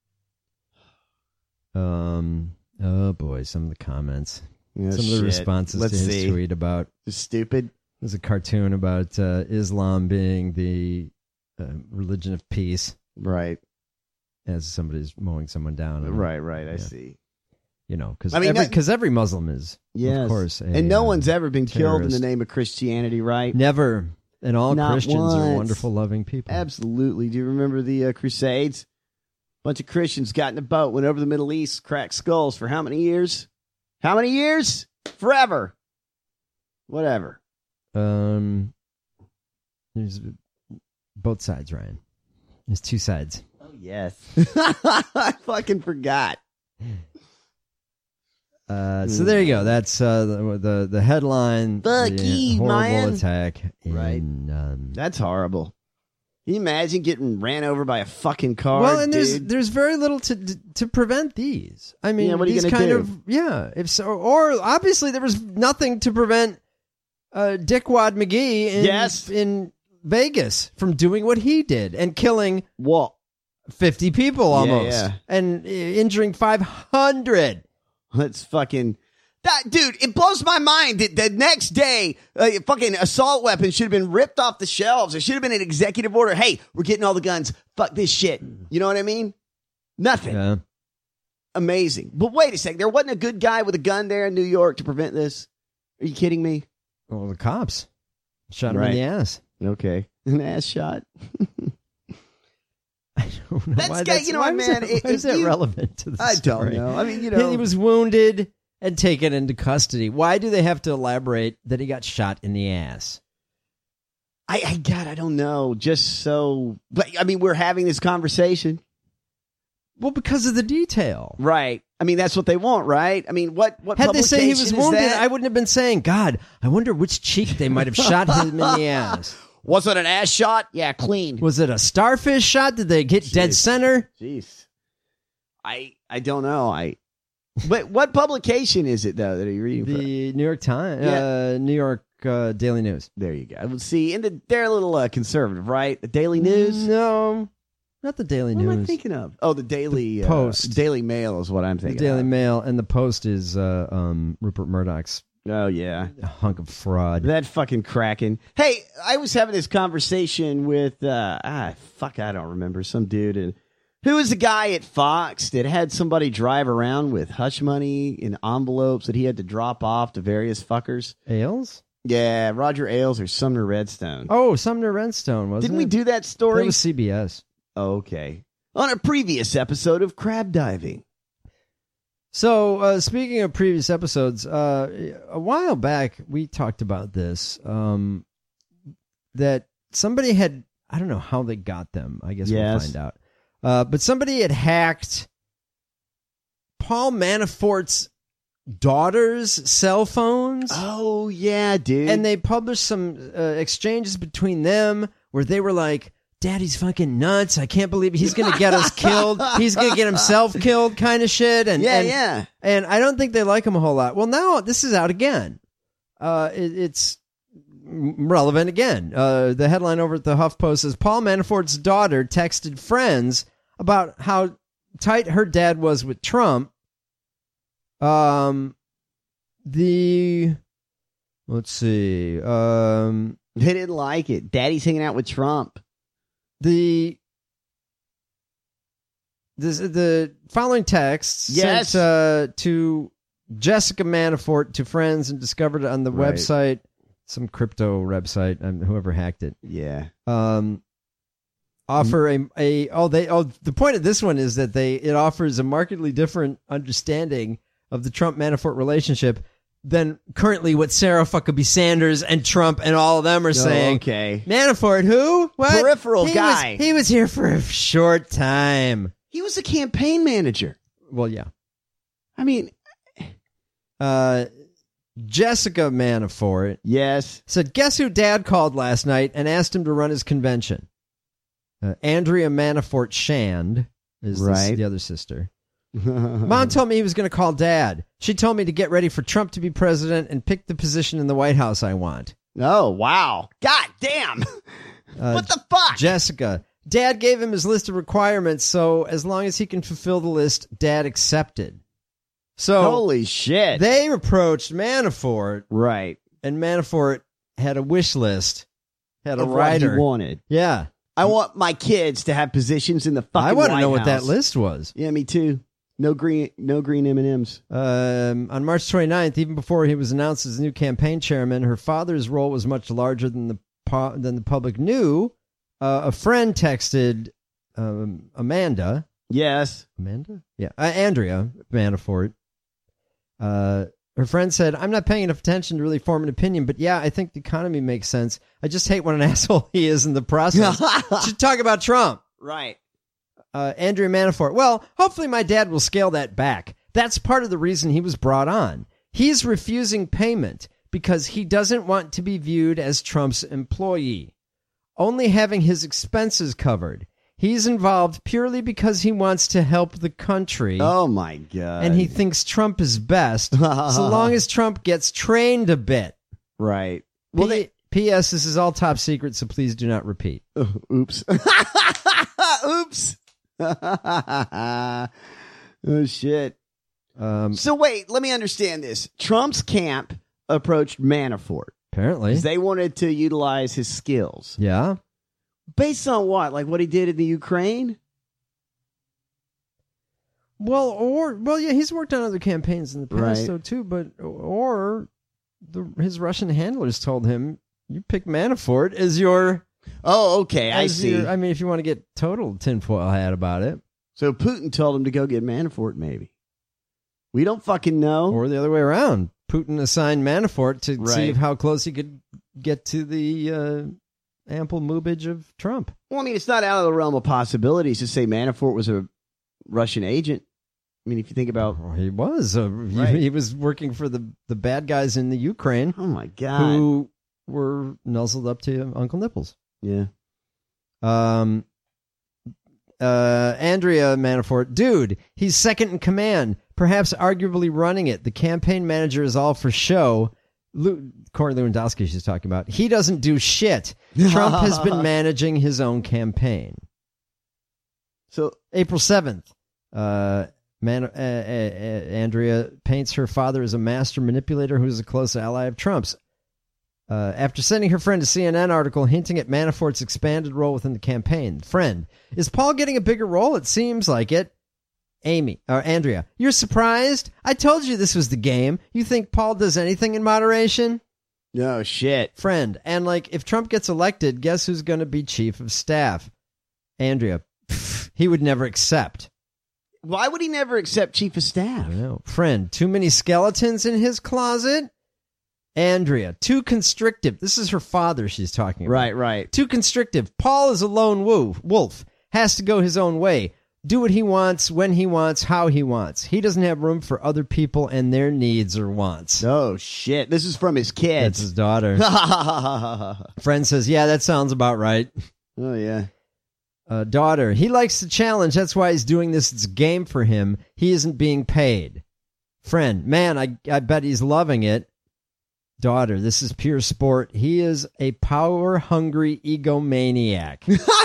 Oh boy, some of the comments. Oh, some of the responses to his tweet about stupid. There's a cartoon about Islam being the religion of peace. Right. As somebody's mowing someone down. Right. I see. You know, because every Muslim is, of course. And no one's ever been killed in the name of Christianity, right? Never. And all Not Christians once. are wonderful, loving people. Absolutely. Do you remember the Crusades? A bunch of Christians got in a boat, went over the Middle East, cracked skulls for how many years? How many years? Forever. Whatever. There's both sides, Ryan. There's 2 sides. Oh, yes. I fucking forgot. So there you go. That's the headline. Fuck you, horrible man. attack. Right. That's horrible. Can you imagine getting ran over by a fucking car? Well, and dude? there's very little to prevent these. I mean, what are you these gonna do? If so, or obviously there was nothing to prevent Dickwad McGee in Vegas from doing what he did and killing 50 people almost and injuring 500. Let's fucking... Dude, it blows my mind that the next day, fucking assault weapons should have been ripped off the shelves. There should have been an executive order. Hey, we're getting all the guns. Fuck this shit. You know what I mean? Nothing. Yeah. Amazing. But wait a second. There wasn't a good guy with a gun there in New York to prevent this? Are you kidding me? Well, the cops shot him in the ass. Okay. An ass shot. I don't know why that's, you know what, man? Why is that relevant to the I story? don't know. I mean, you know. He was wounded and taken into custody. Why do they have to elaborate that he got shot in the ass? I don't know. Just so... But, I mean, we're having this conversation. Well, because of the detail. Right. I mean, that's what they want, right? I mean, what Had they say he was publication is wounded, that? I wouldn't have been saying, God, I wonder which cheek they might have shot him in the ass. Was it an ass shot? Yeah, clean. Was it a starfish shot? Did they get dead center? Jeez. I don't know. But what publication is it though that you're reading? The New York Times, New York Daily News. There you go. Let's see, and they're a little conservative, right? The Daily News? No, not the Daily News. What am I thinking of? Oh, the Daily Post. Daily Mail is what I'm thinking. The Daily of. Mail and the Post is Rupert Murdoch's. Oh yeah, a hunk of fraud. That fucking Kraken. Hey, I was having this conversation with I don't remember, some dude, and who was the guy at Fox that had somebody drive around with hush money in envelopes that he had to drop off to various fuckers? Ailes? Yeah, Roger Ailes or Sumner Redstone. Oh, Sumner Redstone, wasn't Didn't we do that story? That was CBS. Oh, okay. On a previous episode of Crab Diving. So, speaking of previous episodes, a while back we talked about this, that somebody had, I don't know how they got them. I guess we'll find out. But somebody had hacked Paul Manafort's daughter's cell phones. Oh, yeah, dude. And they published some exchanges between them where they were like, Daddy's fucking nuts. I can't believe he's going to get us killed. He's going to get himself killed kind of shit. And I don't think they like him a whole lot. Well, now this is out again. It's relevant again. The headline over at the HuffPost says, Paul Manafort's daughter texted friends about how tight her dad was with Trump. Let's see. They didn't like it. Daddy's hanging out with Trump. The following texts sent to Jessica Manafort to friends and discovered on the website, some crypto website, whoever hacked it. Yeah. Offer the point of this one is that it offers a markedly different understanding of the Trump Manafort relationship than currently what Sarah Huckabee Sanders and Trump and all of them are saying. Okay. Manafort, who? What? Peripheral guy. He was here for a short time. He was a campaign manager. Well, yeah. I mean, Jessica Manafort. Yes. Said, guess who Dad called last night and asked him to run his convention? Andrea Manafort Shand is the other sister. Mom told me he was going to call Dad. She told me to get ready for Trump to be president and pick the position in the White House I want. Oh, wow. God damn. What the fuck? Jessica. Dad gave him his list of requirements, so as long as he can fulfill the list, Dad accepted. So holy shit. They approached Manafort. Right. And Manafort had a wish list. Had a of rider. What he wanted. Yeah. I want my kids to have positions in the fucking White House. I want to know what that list was. Yeah, me too. No green M&Ms. On March 29th, even before he was announced as new campaign chairman, her father's role was much larger than the public knew. A friend texted Amanda. Yes. Amanda? Yeah. Andrea Manafort. Her friend said, I'm not paying enough attention to really form an opinion, but yeah, I think the economy makes sense. I just hate what an asshole he is in the process. Should talk about Trump. Right. Andrea Manafort. Well, hopefully my dad will scale that back. That's part of the reason he was brought on. He's refusing payment because he doesn't want to be viewed as Trump's employee, only having his expenses covered. He's involved purely because he wants to help the country. Oh, my God. And he thinks Trump is best, so long as Trump gets trained a bit. Right. Well, P.S. This is all top secret, so please do not repeat. Oops. Oops. Oh, shit. So, wait, let me understand this. Trump's camp approached Manafort. Apparently. They wanted to utilize his skills. Yeah. Based on what? Like what he did in the Ukraine? Well, yeah, he's worked on other campaigns in the past, though, too. But his Russian handlers told him, "You pick Manafort as your." Oh, okay, I see. I mean, if you want to get total tinfoil hat about it. So Putin told him to go get Manafort, maybe. We don't fucking know. Or the other way around. Putin assigned Manafort to see how close he could get to the ample moobage of Trump. Well, I mean, it's not out of the realm of possibilities to say Manafort was a Russian agent. I mean, if you think about... Well, he was. He was working for the bad guys in the Ukraine. Oh, my God. Who were nuzzled up to Uncle Nipples. Yeah. Andrea Manafort, dude, he's second in command, perhaps arguably running it. The campaign manager is all for show. Corey Lewandowski she's talking about. He doesn't do shit. Trump has been managing his own campaign. So April 7th, Andrea paints her father as a master manipulator who is a close ally of Trump's. After sending her friend a CNN article hinting at Manafort's expanded role within the campaign. Friend, is Paul getting a bigger role? It seems like it. Andrea, you're surprised? I told you this was the game. You think Paul does anything in moderation? No shit. Friend, and if Trump gets elected, guess who's going to be chief of staff? Andrea, he would never accept. Why would he never accept chief of staff? I don't know. Friend, too many skeletons in his closet? Andrea, too constrictive. This is her father she's talking about. Right. Too constrictive. Paul is a lone wolf. Has to go his own way. Do what he wants, when he wants, how he wants. He doesn't have room for other people and their needs or wants. Oh, shit. This is from his kids. That's his daughter. Friend says, yeah, that sounds about right. Oh, yeah. Daughter, he likes the challenge. That's why he's doing this. It's a game for him. He isn't being paid. Friend, man, I bet he's loving it. Daughter, this is pure sport. He is a power-hungry egomaniac.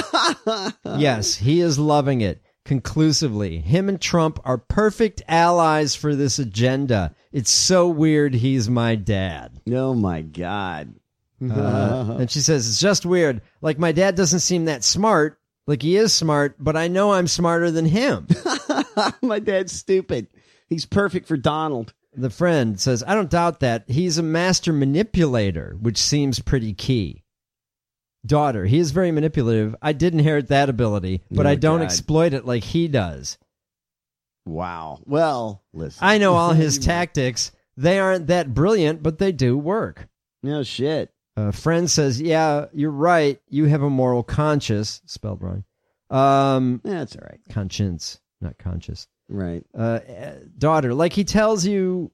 Yes, he is loving it. Conclusively, him and Trump are perfect allies for this agenda. It's so weird he's my dad. Oh, my God. And she says, it's just weird. Like, my dad doesn't seem that smart. Like, he is smart, but I know I'm smarter than him. My dad's stupid. He's perfect for Donald. The friend says, I don't doubt that. He's a master manipulator, which seems pretty key. Daughter, he is very manipulative. I did inherit that ability, but I don't exploit it like he does. Wow. Well, listen. I know all his tactics. They aren't that brilliant, but they do work. No shit. A friend says, yeah, you're right. You have a moral conscience. Spelled wrong. That's all right. Conscience, not conscious. Right. Daughter, like he just tells you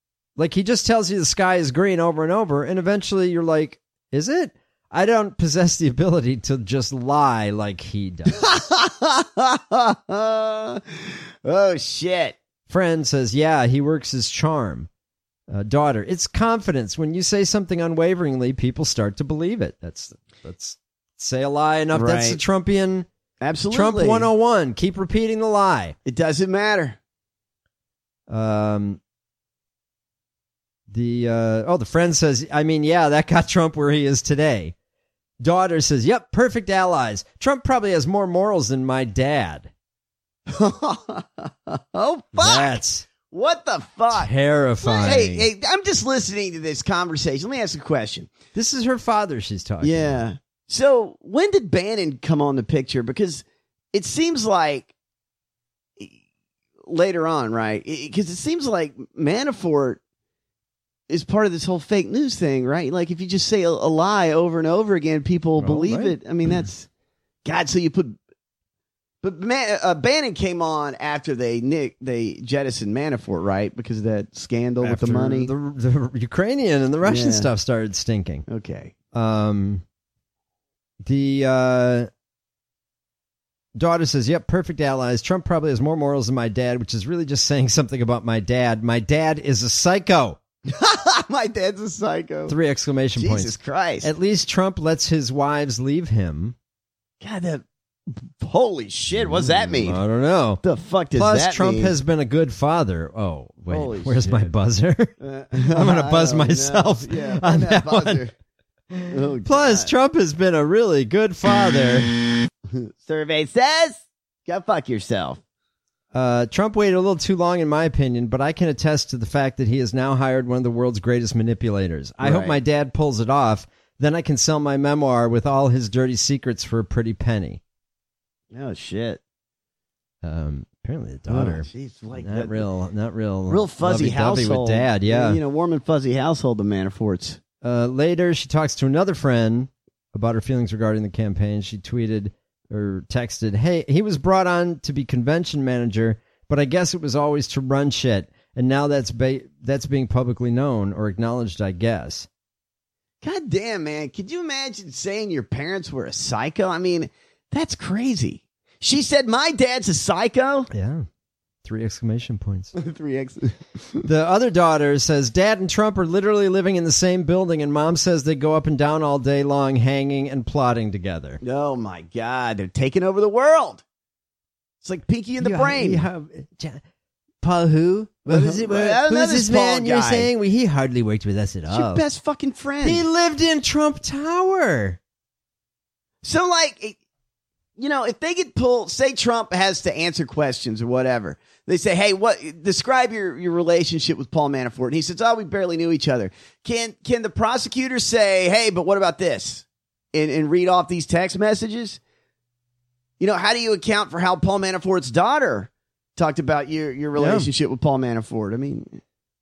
the sky is green over and over, and eventually you're like, is it? I don't possess the ability to just lie like he does. Oh, shit. Friend says, yeah, he works his charm. Daughter, it's confidence. When you say something unwaveringly, people start to believe it. Let's say a lie enough. Right. That's the Trumpian. Absolutely. Trump 101. Keep repeating the lie. It doesn't matter. The friend says, I mean, yeah, that got Trump where he is today. Daughter says, yep, perfect allies. Trump probably has more morals than my dad. Oh, fuck. That's what the fuck? Terrifying. Hey, I'm just listening to this conversation. Let me ask a question. This is her father she's talking about. So when did Bannon come on the picture? Because it seems like later on, right? Because it seems like Manafort is part of this whole fake news thing, right? Like if you just say a lie over and over again, people believe it. I mean, that's God. So you put, but Bannon came on after they jettisoned Manafort, right? Because of that scandal with the money, the Ukrainian and the Russian stuff started stinking. Okay. The daughter says, yep, perfect allies. Trump probably has more morals than my dad, which is really just saying something about my dad. My dad is a psycho. My dad's a psycho. 3 exclamation points. Jesus Christ. At least Trump lets his wives leave him. God, holy shit. What does that mean? I don't know. The fuck does Plus, that Trump mean? has been a good father. Oh, wait. Holy where's shit. my buzzer? I'm going to buzz myself on that buzzer. one. Oh, Plus, Trump has been a really good father. Survey says, go fuck yourself. Trump waited a little too long, in my opinion, but I can attest to the fact that he has now hired one of the world's greatest manipulators. I hope my dad pulls it off. Then I can sell my memoir with all his dirty secrets for a pretty penny. Oh, shit. Apparently the daughter. She's like not real fuzzy household with dad. Yeah. Warm and fuzzy household, the Manaforts. Later, she talks to another friend about her feelings regarding the campaign. She tweeted or texted, hey, he was brought on to be convention manager, but I guess it was always to run shit. And now that's being publicly known or acknowledged, I guess. God damn, man. Could you imagine saying your parents were a psycho? I mean, that's crazy. She said, my dad's a psycho? Yeah. 3 exclamation points. 3 X. The other daughter says, Dad and Trump are literally living in the same building, and Mom says they go up and down all day long, hanging and plotting together. Oh, my God. They're taking over the world. It's like Pinky and the Brain. Paul who? Who's this man guy. you're saying? Well, he hardly worked with us at It's all. your best fucking friend. He lived in Trump Tower. So, like, you know, if they get pulled, say Trump has to answer questions or whatever. They say, hey, describe your relationship with Paul Manafort. And he says, we barely knew each other. Can the prosecutor say, hey, but what about this? And read off these text messages? You know, how do you account for how Paul Manafort's daughter talked about your relationship with Paul Manafort? I mean,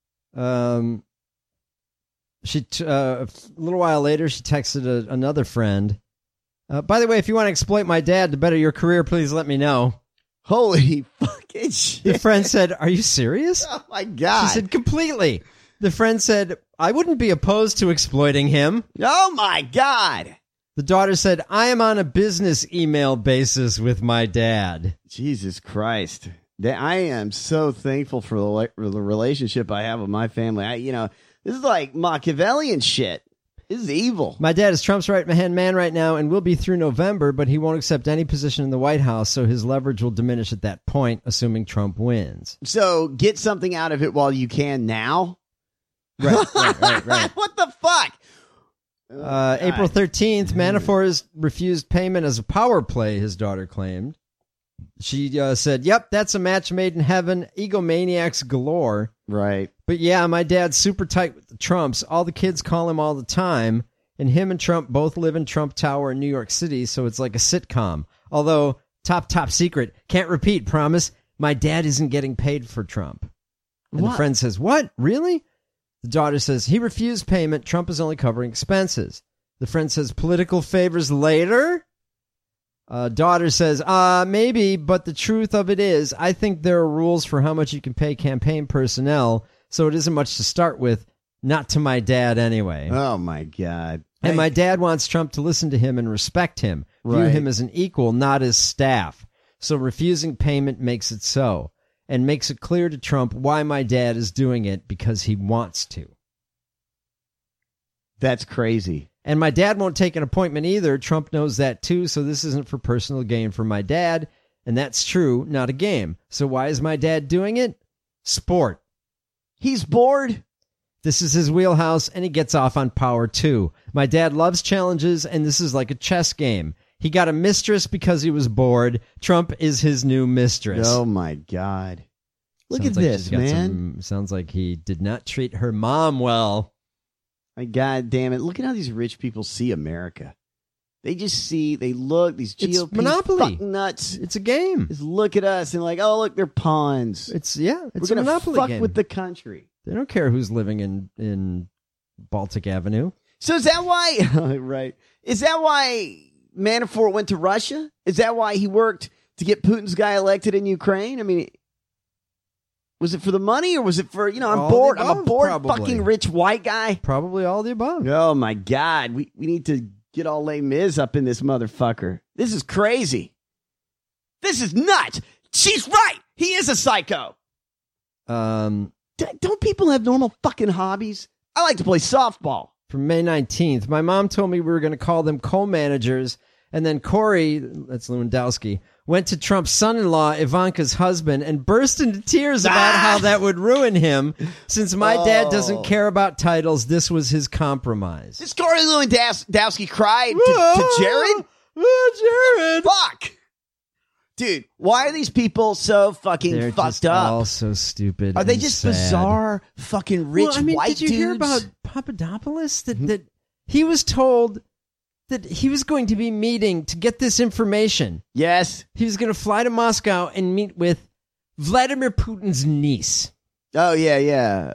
she a little while later, she texted another friend. By the way, if you want to exploit my dad to better your career, please let me know. Holy fucking shit. The friend said, are you serious? Oh, my God. She said, completely. The friend said, I wouldn't be opposed to exploiting him. Oh, my God. The daughter said, I am on a business email basis with my dad. Jesus Christ. I am so thankful for the relationship I have with my family. This is like Machiavellian shit. This is evil. My dad is Trump's right-hand man right now and will be through November, but he won't accept any position in the White House, so his leverage will diminish at that point, assuming Trump wins. So get something out of it while you can now? Right. What the fuck? April 13th, Manafort has refused payment as a power play, his daughter claimed. She said, yep, that's a match made in heaven, egomaniacs galore. Right. But yeah, my dad's super tight with the Trumps. All the kids call him all the time, and him and Trump both live in Trump Tower in New York City, so it's like a sitcom. Although, top secret, can't repeat, promise, my dad isn't getting paid for Trump. And the friend says, what? Really? The daughter says, he refused payment. Trump is only covering expenses. The friend says, political favors later? Daughter says, maybe, but the truth of it is, I think there are rules for how much you can pay campaign personnel, so it isn't much to start with, not to my dad anyway. Oh, my God. And my dad wants Trump to listen to him and respect him, view him as an equal, not as staff. So refusing payment makes it so, and makes it clear to Trump why my dad is doing it, because he wants to. That's crazy. And my dad won't take an appointment either. Trump knows that too, so this isn't for personal gain for my dad. And that's true, not a game. So why is my dad doing it? Sport. He's bored. This is his wheelhouse, and he gets off on power too. My dad loves challenges, and this is like a chess game. He got a mistress because he was bored. Trump is his new mistress. Oh, my God. Look Sounds at like this, she's got man. Sounds like he did not treat her mom well. My God damn it. Look at how these rich people see America. They just look, these GOP monopoly. fucking nuts. It's a game. Just look at us and like, oh, look, they're pawns. It's We're a gonna monopoly fuck game. with the country. They don't care who's living in Baltic Avenue. So is that why, right? Is that why Manafort went to Russia? Is that why he worked to get Putin's guy elected in Ukraine? I mean, was it for the money or was it for, I'm All bored. the I'm a above, bored probably. fucking rich white guy. Probably all the above. Oh my God. We need to get all Les Mis up in this motherfucker. This is crazy. This is nuts. She's right. He is a psycho. Don't people have normal fucking hobbies? I like to play softball. From May 19th, my mom told me we were going to call them co-managers, and then Corey, that's Lewandowski, went to Trump's son-in-law, Ivanka's husband, and burst into tears about how that would ruin him. Since my dad doesn't care about titles, this was his compromise. This Corey Lewandowski cried to Jared? Jared! Fuck! Dude, why are these people so fucking They're fucked just up? all so stupid. Are they and just sad. bizarre fucking rich white did you dudes? hear about Papadopoulos? That he was told that he was going to be meeting to get this information. Yes. He was going to fly to Moscow and meet with Vladimir Putin's niece. Oh, yeah.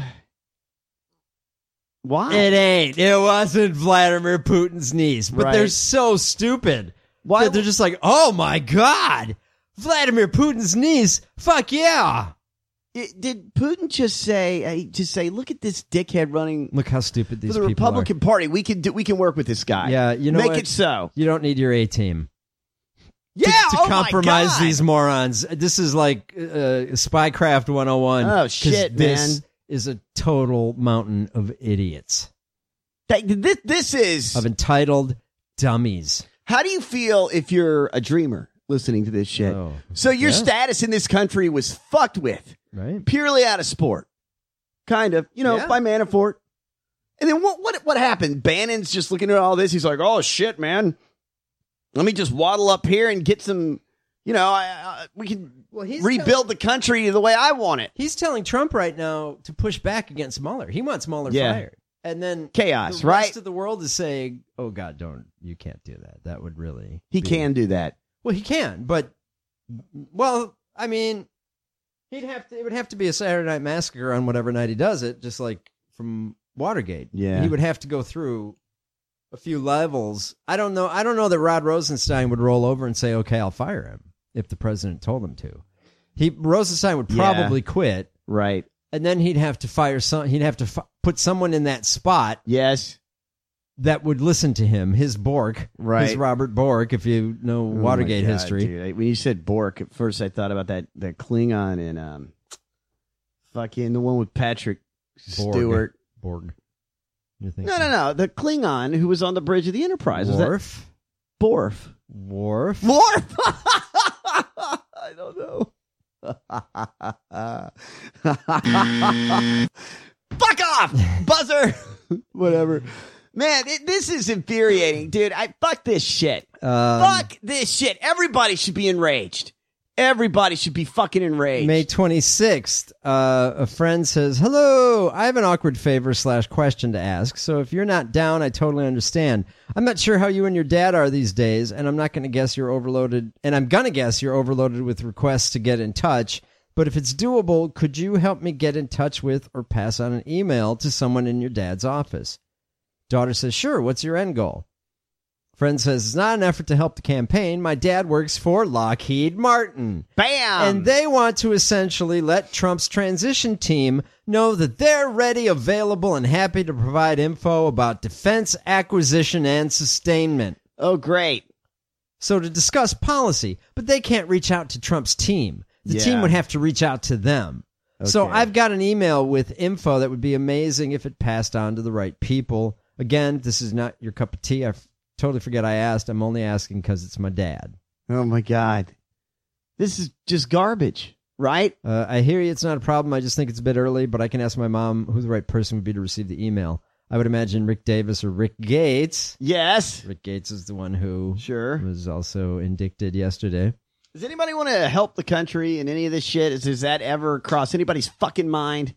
Why? It wasn't Vladimir Putin's niece, but they're so stupid. Why? That they're just like, oh my God, Vladimir Putin's niece. Fuck yeah. Did Putin just say, look at this dickhead running? Look how stupid these for the people Republican Party. We can work with this guy. Yeah, you know Make what? it so. You don't need your A-team. to compromise these morons. This is like Spycraft 101. Oh, shit, this man. Is a total mountain of idiots. This is... Of entitled dummies. How do you feel if you're a dreamer listening to this shit? Oh, So your status in this country was fucked with. Right. Purely out of sport. Kind of. By Manafort. And then what happened? Bannon's just looking at all this. He's like, oh, shit, man. Let me just waddle up here and get some, we can rebuild the country the way I want it. He's telling Trump right now to push back against Mueller. He wants Mueller fired. And then chaos, the right? rest of the world is saying, oh, God, you can't do that. That would really... He can do that. Well, he can, but, well, I mean, it would have to be a Saturday Night Massacre on whatever night he does it, just like from Watergate. Yeah. He would have to go through a few levels. I don't know that Rod Rosenstein would roll over and say, okay, I'll fire him if the president told him to. Rosenstein would probably quit. Right. And then he'd have to fire he'd have to put someone in that spot. Yes. That would listen to him, his Bork, right? His Robert Bork, if you know Watergate history. Dude. When you said Bork, at first I thought about that Klingon in fucking the one with Patrick Stewart. Borg. No. The Klingon who was on the bridge of the Enterprise. Worf? Borf. Worf? Worf! I don't know. Fuck off, buzzer. Whatever. Man, this is infuriating, dude. Fuck this shit. Fuck this shit. Everybody should be enraged. Everybody should be fucking enraged. May 26th, a friend says, hello, I have an awkward favor / question to ask. So if you're not down, I totally understand. I'm not sure how you and your dad are these days, and I'm going to guess you're overloaded with requests to get in touch. But if it's doable, could you help me get in touch with or pass on an email to someone in your dad's office? Daughter says, sure, what's your end goal? Friend says, it's not an effort to help the campaign. My dad works for Lockheed Martin. Bam! And they want to essentially let Trump's transition team know that they're ready, available, and happy to provide info about defense acquisition and sustainment. Oh, great. So to discuss policy, but they can't reach out to Trump's team. The team would have to reach out to them. Okay. So I've got an email with info that would be amazing if it passed on to the right people. Again, this is not your cup of tea. I totally forget I asked. I'm only asking because it's my dad. Oh, my God. This is just garbage, right? I hear you. It's not a problem. I just think it's a bit early, but I can ask my mom who the right person would be to receive the email. I would imagine Rick Davis or Rick Gates. Yes. Rick Gates is the one who was also indicted yesterday. Does anybody want to help the country in any of this shit? Does that ever cross anybody's fucking mind?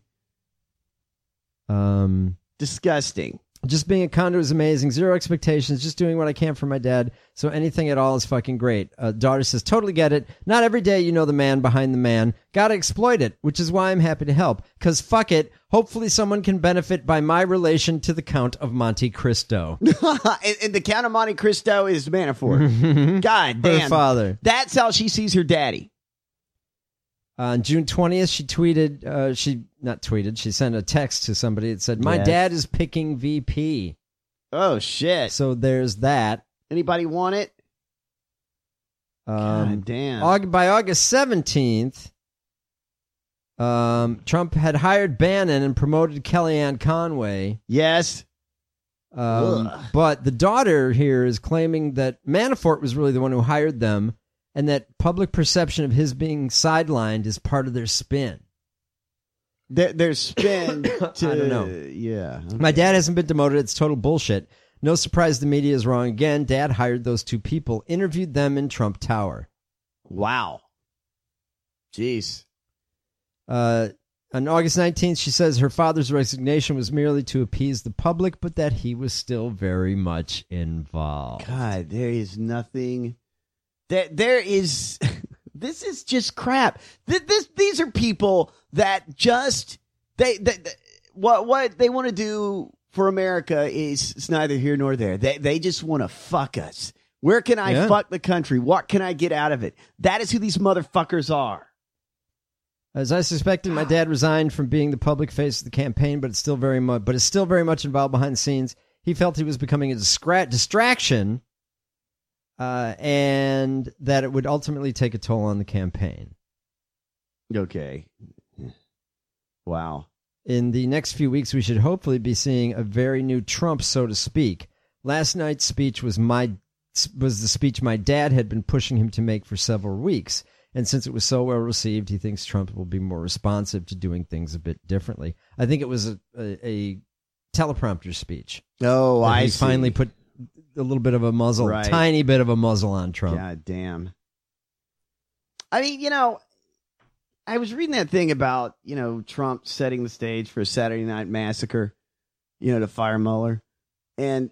Disgusting. Just being a conduit is amazing. Zero expectations. Just doing what I can for my dad. So anything at all is fucking great. Daughter says, totally get it. Not every day you know the man behind the man. Gotta exploit it, which is why I'm happy to help. Because fuck it. Hopefully someone can benefit by my relation to the Count of Monte Cristo. And the Count of Monte Cristo is Manafort. God damn. Her father. That's how she sees her daddy. On June 20th, she tweeted, she sent a text to somebody that said, my dad is picking VP. Oh, shit. So there's that. Anybody want it? God damn. By August 17th, Trump had hired Bannon and promoted Kellyanne Conway. Yes. But the daughter here is claiming that Manafort was really the one who hired them, and that public perception of his being sidelined is part of their spin. Their spin to... I don't know. Yeah. Okay. My dad hasn't been demoted. It's total bullshit. No surprise the media is wrong again. Dad hired those two people, interviewed them in Trump Tower. Wow. Jeez. On August 19th, she says her father's resignation was merely to appease the public, but that he was still very much involved. God, there is nothing... There is, this is just crap. These are people that just what they want to do for America is neither here nor there. They just want to fuck us. Where can I fuck the country? What can I get out of it? That is who these motherfuckers are. As I suspected, my dad resigned from being the public face of the campaign, but is still very much involved behind the scenes. He felt he was becoming a distraction. and that it would ultimately take a toll on the campaign. Okay. Wow. In the next few weeks, we should hopefully be seeing a very new Trump, so to speak. Last night's speech was the speech my dad had been pushing him to make for several weeks. And since it was so well received, he thinks Trump will be more responsive to doing things a bit differently. I think it was a teleprompter speech. Oh, I see. Finally put a little bit of a muzzle, tiny bit of a muzzle on Trump. God damn. I mean, I was reading that thing about, Trump setting the stage for a Saturday Night Massacre, to fire Mueller. And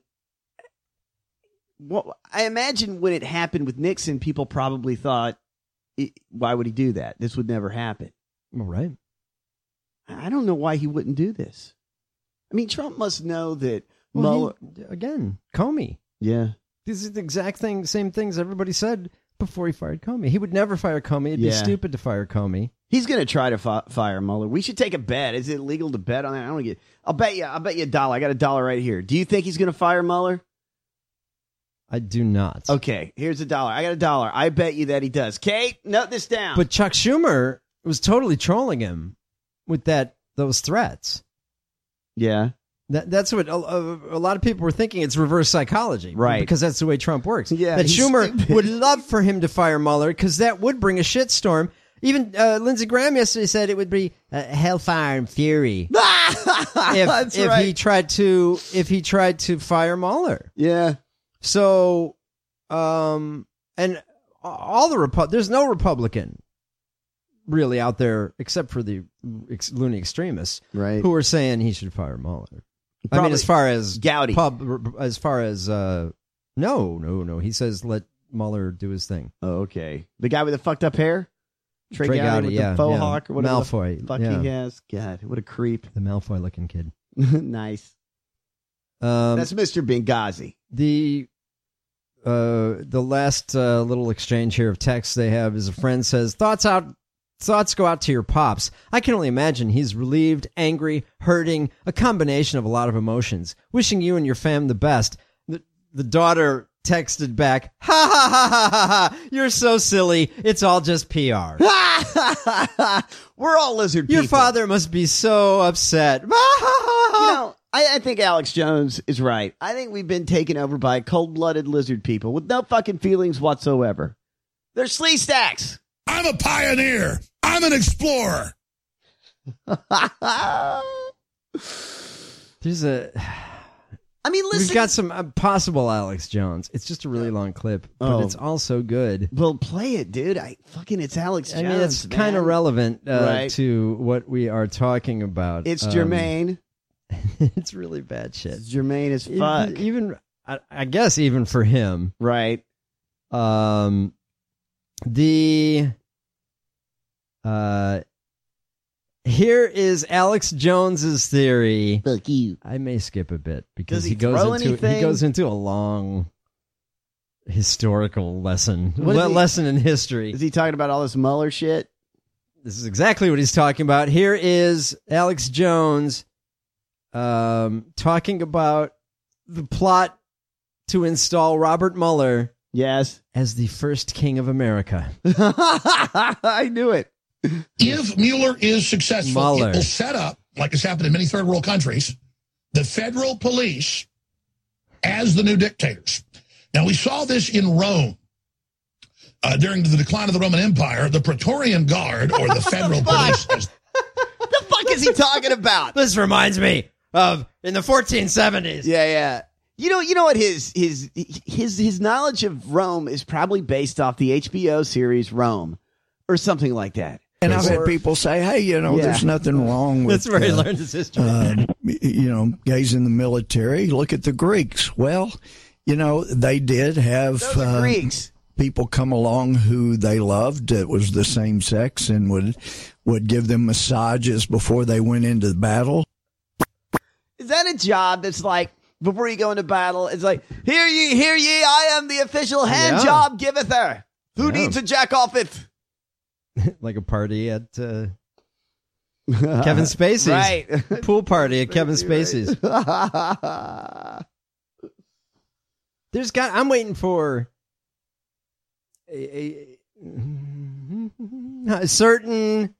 I imagine when it happened with Nixon, people probably thought, why would he do that? This would never happen. Well, right. I don't know why he wouldn't do this. I mean, Trump must know that Mueller... Again, Comey. Yeah. These are the exact same things everybody said before he fired Comey. He would never fire Comey. It'd be stupid to fire Comey. He's going to try to fire Mueller. We should take a bet. Is it legal to bet on that? I'll bet you $1. I got $1 right here. Do you think he's going to fire Mueller? I do not. Okay, here's $1. I got $1. I bet you that he does. Kate, note this down. But Chuck Schumer was totally trolling him with those threats. Yeah. That's what a lot of people were thinking. It's reverse psychology. Right. Because that's the way Trump works. Yeah. That Schumer would love for him to fire Mueller because that would bring a shitstorm. Even Lindsey Graham yesterday said it would be hellfire and fury if he tried to fire Mueller. Yeah. So, and all there's no Republican really out there except for the loony extremists, right, who are saying he should fire Mueller. Probably I mean, as far as Gowdy, no, he says let Mueller do his thing. Oh, okay. The guy with the fucked up hair, Trey Gowdy with the faux hawk or whatever Malfoy, the fuck he has. God, what a creep. The Malfoy looking kid. Nice. That's Mr. Benghazi. The last little exchange here of texts they have is a friend says, thoughts go out to your pops. I can only imagine he's relieved, angry, hurting, a combination of a lot of emotions. Wishing you and your fam the best. The daughter texted back, ha ha ha ha ha ha, you're so silly. It's all just PR. We're all lizard people. Your father must be so upset. I think Alex Jones is right. I think we've been taken over by cold-blooded lizard people with no fucking feelings whatsoever. They're slee stacks. I'm a pioneer. I'm an explorer. We've got some possible Alex Jones. It's just a really long clip, but it's also good. Well, play it, dude. It's Alex Jones. I mean, it's kind of relevant to what we are talking about. It's germane. It's really bad shit. It's germane as fuck. Even I guess even for him. Right. Here is Alex Jones's theory. Fuck you. I may skip a bit because he goes into a long historical lesson. Lesson in history. Is he talking about all this Mueller shit? This is exactly what he's talking about. Here is Alex Jones talking about the plot to install Robert Mueller, yes, as the first king of America. I knew it. If Mueller is successful, it will set up, like has happened in many third world countries, the federal police as the new dictators. Now, we saw this in Rome. During the decline of the Roman Empire, the Praetorian Guard, or the federal police. The fuck is he talking about? This reminds me of in the 1470s. Yeah. You know what? His knowledge of Rome is probably based off the HBO series Rome, or something like that. And I've had people say, "Hey, there's nothing wrong with." That's where he learned his history. Guys in the military. Look at the Greeks. Well, they did have Greeks. People come along who they loved that was the same sex and would give them massages before they went into the battle. Is that a job that's like, before you go into battle, it's like, hear ye, I am the official hand job giveth her. Who needs a jack off it? Like a party at Kevin Spacey's. Right. Pool party at Kevin Spacey's. Right. I'm waiting for a certain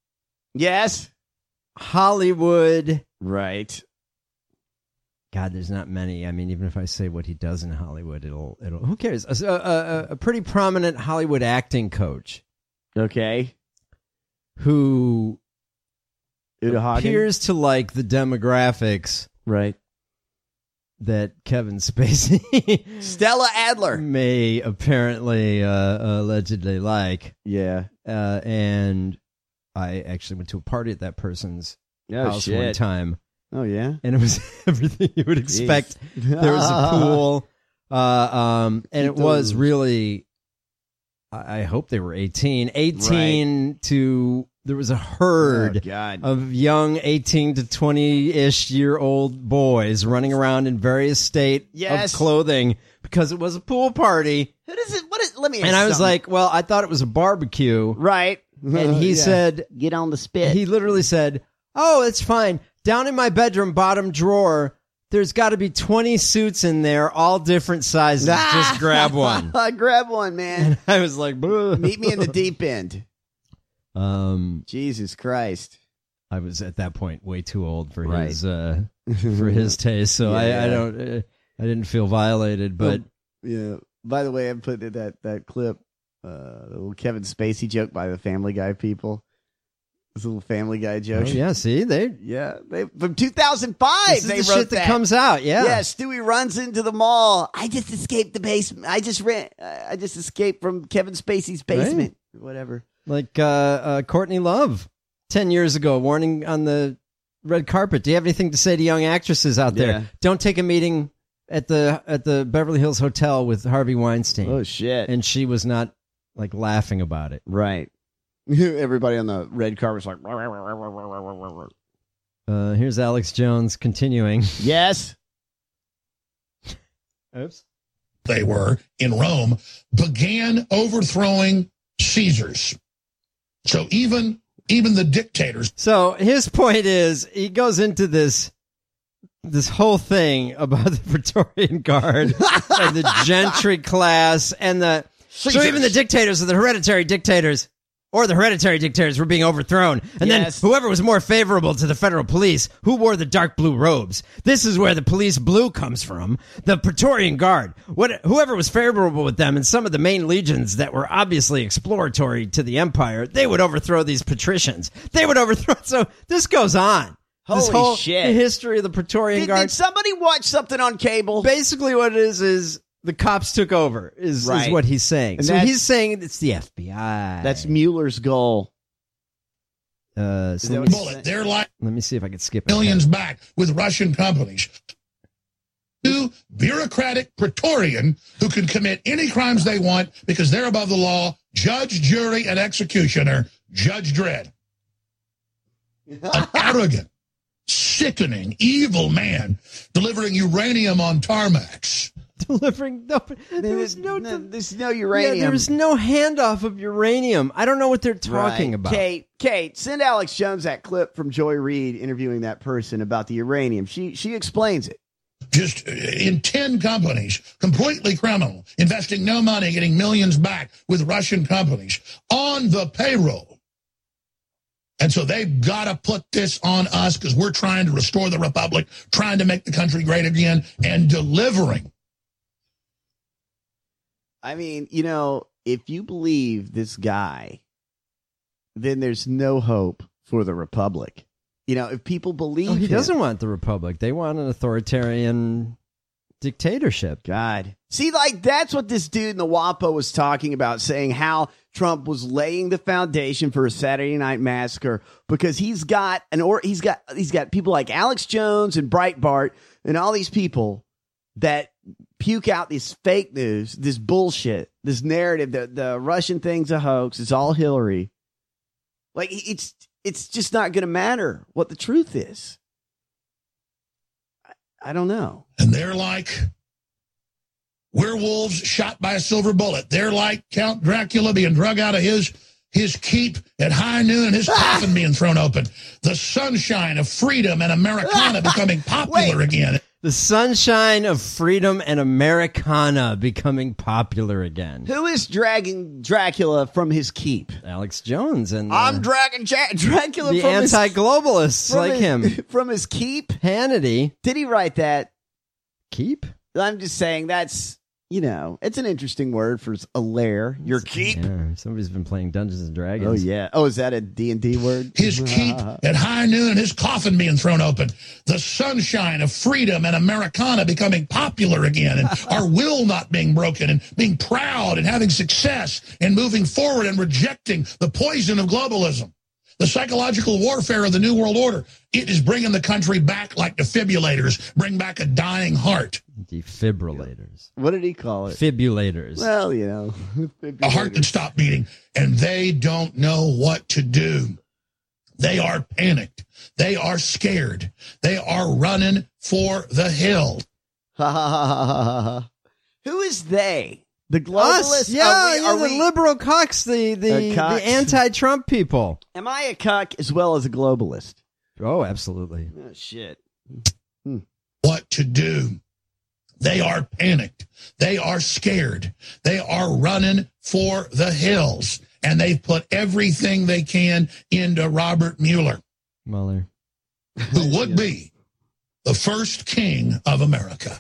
Hollywood. Right. God, there's not many. I mean, even if I say what he does in Hollywood, it'll who cares? A pretty prominent Hollywood acting coach. Okay. Who Uta Hagen? appears to like the demographics. Right. That Kevin Spacey Stella Adler may apparently allegedly like. Yeah. And I actually went to a party at that person's house one time. Oh, yeah? And it was everything you would expect. There was a pool. And it was really, I hope they were 18. 18 to, there was a herd of young 18 to 20-ish year old boys running around in various state of clothing because it was a pool party. Who does it? What is? Let me ask And I was something. like, well, I thought it was a barbecue. Right. And he said, get on the spit. He literally said, oh, it's fine. Down in my bedroom bottom drawer, there's got to be 20 suits in there, all different sizes. Just grab one. Grab one, man. And I was like, "Bleh." Meet me in the deep end. Jesus Christ. I was at that point way too old for his for his taste, so I didn't feel violated. But yeah. By the way, I put that clip, the little Kevin Spacey joke by the Family Guy people. This little Family Guy joke. Oh, yeah, see, they from 2005. This is they the wrote shit that comes out. Yeah, Stewie runs into the mall. I just escaped the basement. I just escaped from Kevin Spacey's basement. Right. Or whatever. Like Courtney Love 10 years ago, warning on the red carpet. Do you have anything to say to young actresses out there? Yeah. Don't take a meeting at the Beverly Hills Hotel with Harvey Weinstein. Oh shit! And she was not like laughing about it. Right. Everybody on the red carpet's like. Here's Alex Jones continuing. Yes. Oops. They were in Rome, began overthrowing Caesars. So even the dictators. So his point is, he goes into this whole thing about the Praetorian Guard and the gentry class and the Caesars. So even the dictators or the hereditary dictators were being overthrown. And then whoever was more favorable to the federal police, who wore the dark blue robes. This is where the police blue comes from. The Praetorian Guard. Whoever was favorable with them and some of the main legions that were obviously exploratory to the empire, they would overthrow these patricians. They would overthrow. So this goes on. This Holy whole shit. The history of the Praetorian Guard. Did somebody watch something on cable? Basically what it is the cops took over, is what he's saying. And so he's saying it's the FBI. That's Mueller's goal. So They're like, let me see if I can skip millions back with Russian companies. Two bureaucratic Praetorian who can commit any crimes they want because they're above the law. Judge, jury, and executioner. Judge Dredd. An arrogant, sickening, evil man delivering uranium on tarmacs. Delivering there's no uranium. Yeah, there's no handoff of uranium. I don't know what they're talking about. Kate, send Alex Jones that clip from Joy Reid interviewing that person about the uranium. She explains it. Just in 10 companies, completely criminal, investing no money, getting millions back with Russian companies on the payroll. And so they've got to put this on us because we're trying to restore the republic, trying to make the country great again, and delivering. I mean, if you believe this guy, then there's no hope for the republic. If people believe he doesn't want the republic. They want an authoritarian dictatorship. God. See, that's what this dude in the WAPO was talking about, saying how Trump was laying the foundation for a Saturday Night Massacre because he's got people like Alex Jones and Breitbart and all these people that puke out this fake news, this bullshit, this narrative that the Russian thing's a hoax. It's all Hillary. It's just not going to matter what the truth is. I don't know. And they're like werewolves shot by a silver bullet. They're like Count Dracula being drug out of his keep at high noon and his coffin being thrown open. The sunshine of freedom and Americana becoming popular again. The sunshine of freedom and Americana becoming popular again. Who is dragging Dracula from his keep? Alex Jones. And I'm dragging Dracula the from anti-globalists like him. From his keep? Hannity. Did he write that? Keep? I'm just saying that's, it's an interesting word for a lair. Your keep. Yeah, somebody's been playing Dungeons and Dragons. Oh, yeah. Oh, is that a D&D word? His keep at high noon and his coffin being thrown open. The sunshine of freedom and Americana becoming popular again. And our will not being broken and being proud and having success and moving forward and rejecting the poison of globalism. The psychological warfare of the New World Order. It is bringing the country back like defibrillators. Bring back a dying heart. Defibrillators. What did he call it? Fibrillators. Well, a heart that stopped beating, and they don't know what to do. They are panicked. They are scared. They are running for the hill. Who is they? The globalists? Us, yeah, the liberal cucks, the anti-Trump people. Am I a cuck as well as a globalist? Oh, absolutely. Oh, shit. What to do? They are panicked. They are scared. They are running for the hills. And they've put everything they can into Robert Mueller. Mueller. Who would be the first king of America.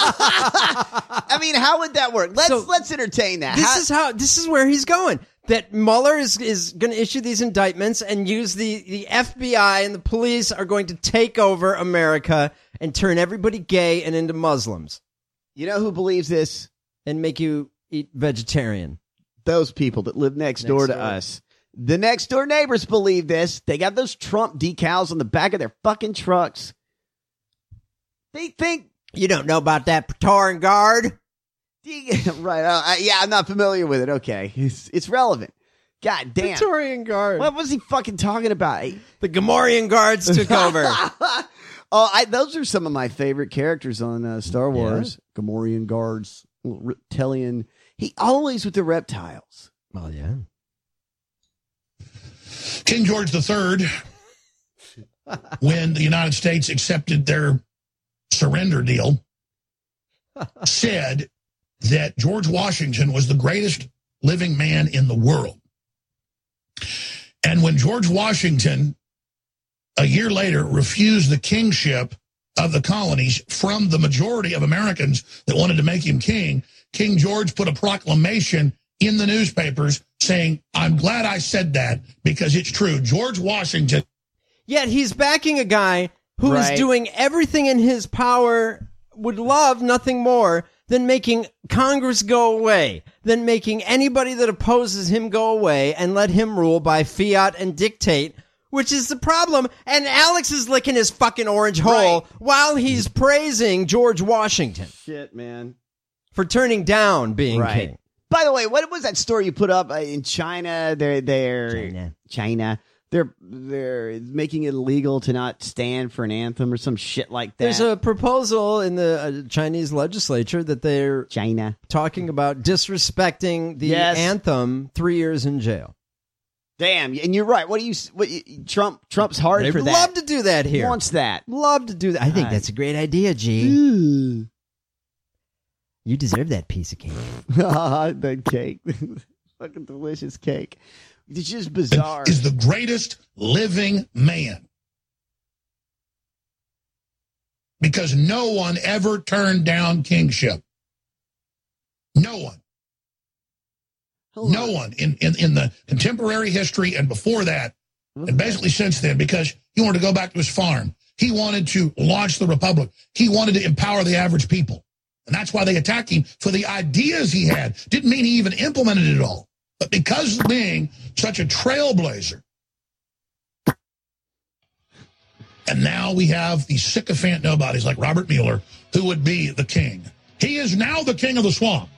I mean, how would that work? Let's entertain that. This is where he's going. That Mueller is going to issue these indictments and use the FBI and the police are going to take over America and turn everybody gay and into Muslims. You know who believes this? And make you eat vegetarian. Those people that live next door to us. The next door neighbors believe this. They got those Trump decals on the back of their fucking trucks. They think... You don't know about that Praetorian Guard? Right. Yeah, I'm not familiar with it. Okay. It's relevant. God damn. Praetorian Guard. What was he fucking talking about? The Gamorrean Guards took over. Those are some of my favorite characters on Star Wars. Yeah. Gamorrean Guards, reptilian. He always with the reptiles. Well, yeah. King George III, when the United States accepted their surrender deal, said that George Washington was the greatest living man in the world. And when George Washington, a year later, refused the kingship of the colonies from the majority of Americans that wanted to make him king, King George put a proclamation in the newspapers saying, I'm glad I said that because it's true. George Washington. Yet he's backing a guy who is doing everything in his power, would love nothing more than making Congress go away, than making anybody that opposes him go away and let him rule by fiat and dictate, which is the problem. And Alex is licking his fucking orange hole while he's praising George Washington. Shit, man. For turning down being king. By the way, what was that story you put up in China? China. They're making it illegal to not stand for an anthem or some shit like that. There's a proposal in the Chinese legislature that they're talking about disrespecting the anthem, 3 years in jail. Damn, and you're right. Trump's hard for that. They'd love to do that here. He wants that. Love to do that. I think that's a great idea, G. Ooh. You deserve that piece of cake. That cake. Fucking delicious cake. It's just bizarre. Is the greatest living man. Because no one ever turned down kingship. No one. No one in the contemporary history and before that, and basically since then, because he wanted to go back to his farm. He wanted to launch the republic. He wanted to empower the average people. And that's why they attacked him for the ideas he had. Didn't mean he even implemented it all. But because of being such a trailblazer. And now we have these sycophant nobodies like Robert Mueller, who would be the king. He is now the king of the swamp.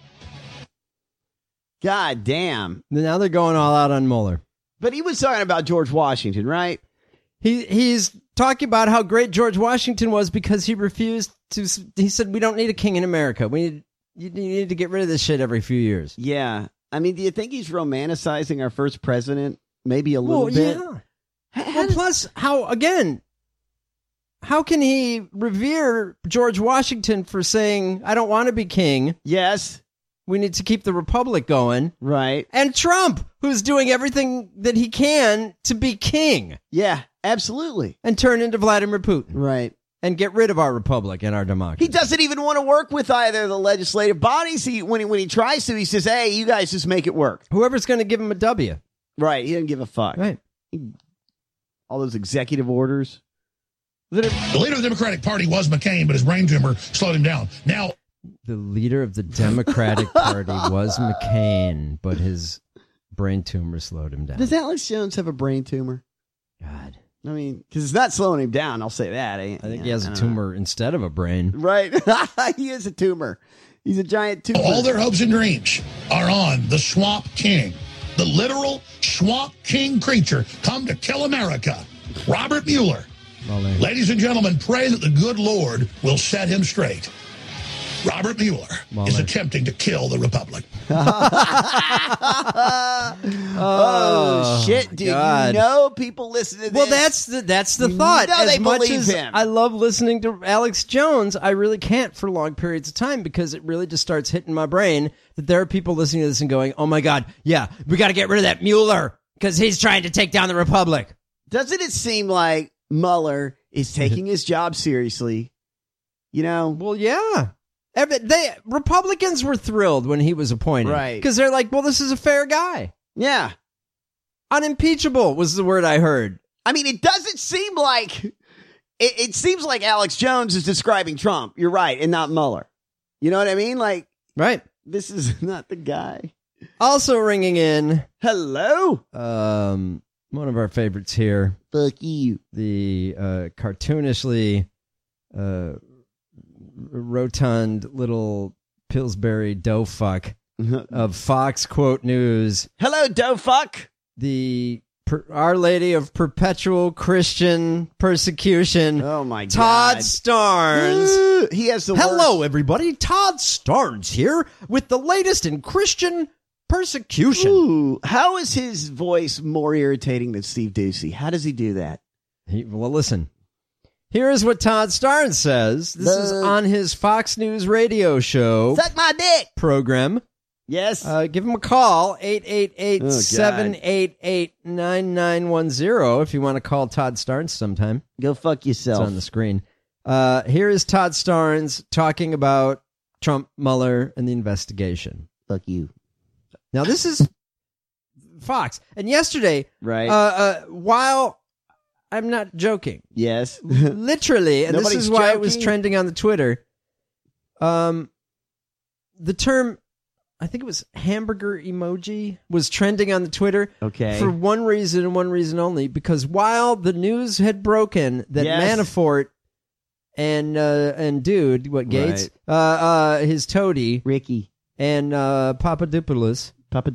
God damn. Now they're going all out on Mueller. But he was talking about George Washington, right? He's talking about how great George Washington was because he refused to. He said, we don't need a king in America. You need to get rid of this shit every few years. Yeah. I mean, do you think he's romanticizing our first president? Maybe a little bit? Yeah. Plus, how, again, how can he revere George Washington for saying, I don't want to be king? Yes. We need to keep the republic going. Right. And Trump, who's doing everything that he can to be king. Yeah, absolutely. And turn into Vladimir Putin. Right. And get rid of our republic and our democracy. He doesn't even want to work with either of the legislative bodies. When he tries to, he says, hey, you guys just make it work. Whoever's going to give him a W. Right. He doesn't give a fuck. Right. All those executive orders. The leader of the Democratic Party was McCain, but his brain tumor slowed him down. Now, the leader of the Democratic Party was McCain, but his brain tumor slowed him down. Does Alex Jones have a brain tumor? God. I mean, because it's not slowing him down, I'll say that. I think he has a tumor instead of a brain. Right. He is a tumor. He's a giant tumor. All their hopes and dreams are on the Swamp King, the literal Swamp King creature come to kill America, Robert Mueller. Ladies and gentlemen, pray that the good Lord will set him straight. Robert Mueller is attempting to kill the Republic. Oh, shit, dude. God. You know people listen to this. Well, that's the thought. No, as much as him. I love listening to Alex Jones, I really can't for long periods of time because it really just starts hitting my brain that there are people listening to this and going, oh my God, yeah, we got to get rid of that Mueller because he's trying to take down the Republic. Doesn't it seem like Mueller is taking his job seriously? You know? Well, yeah. Republicans were thrilled when he was appointed. Right. Because they're like, well, this is a fair guy. Yeah. Unimpeachable was the word I heard. I mean, it doesn't seem like... It seems like Alex Jones is describing Trump. You're right, and not Mueller. You know what I mean? Like... Right. This is not the guy. Also ringing in... Hello? One of our favorites here. Fuck you. The cartoonishly... rotund little Pillsbury dough fuck of Fox Quote News. Hello, dough fuck. Our Lady of Perpetual Christian Persecution. Oh my God. Todd Starnes. He has the Hello, worst. everybody. Todd Starnes here with the latest in Christian persecution. Ooh, how is his voice more irritating than Steve Doocy? How does he do that? Well, listen. Here is what Todd Starnes says. This is on his Fox News radio show. Suck my dick. Program. Yes. Give him a call, 888-788-9910 if you want to call Todd Starnes sometime. Go fuck yourself. It's on the screen. Here is Todd Starnes talking about Trump, Mueller, and the investigation. Fuck you. Now, this is Fox. And yesterday, right? While... I'm not joking. Yes. Literally, and Nobody's this is why joking. it was trending on the Twitter. The term, I think it was hamburger emoji, was trending on the Twitter. Okay. For one reason and one reason only, because while the news had broken that Manafort and dude, what, Gates? Right. His toady. Ricky. And Papadopoulos.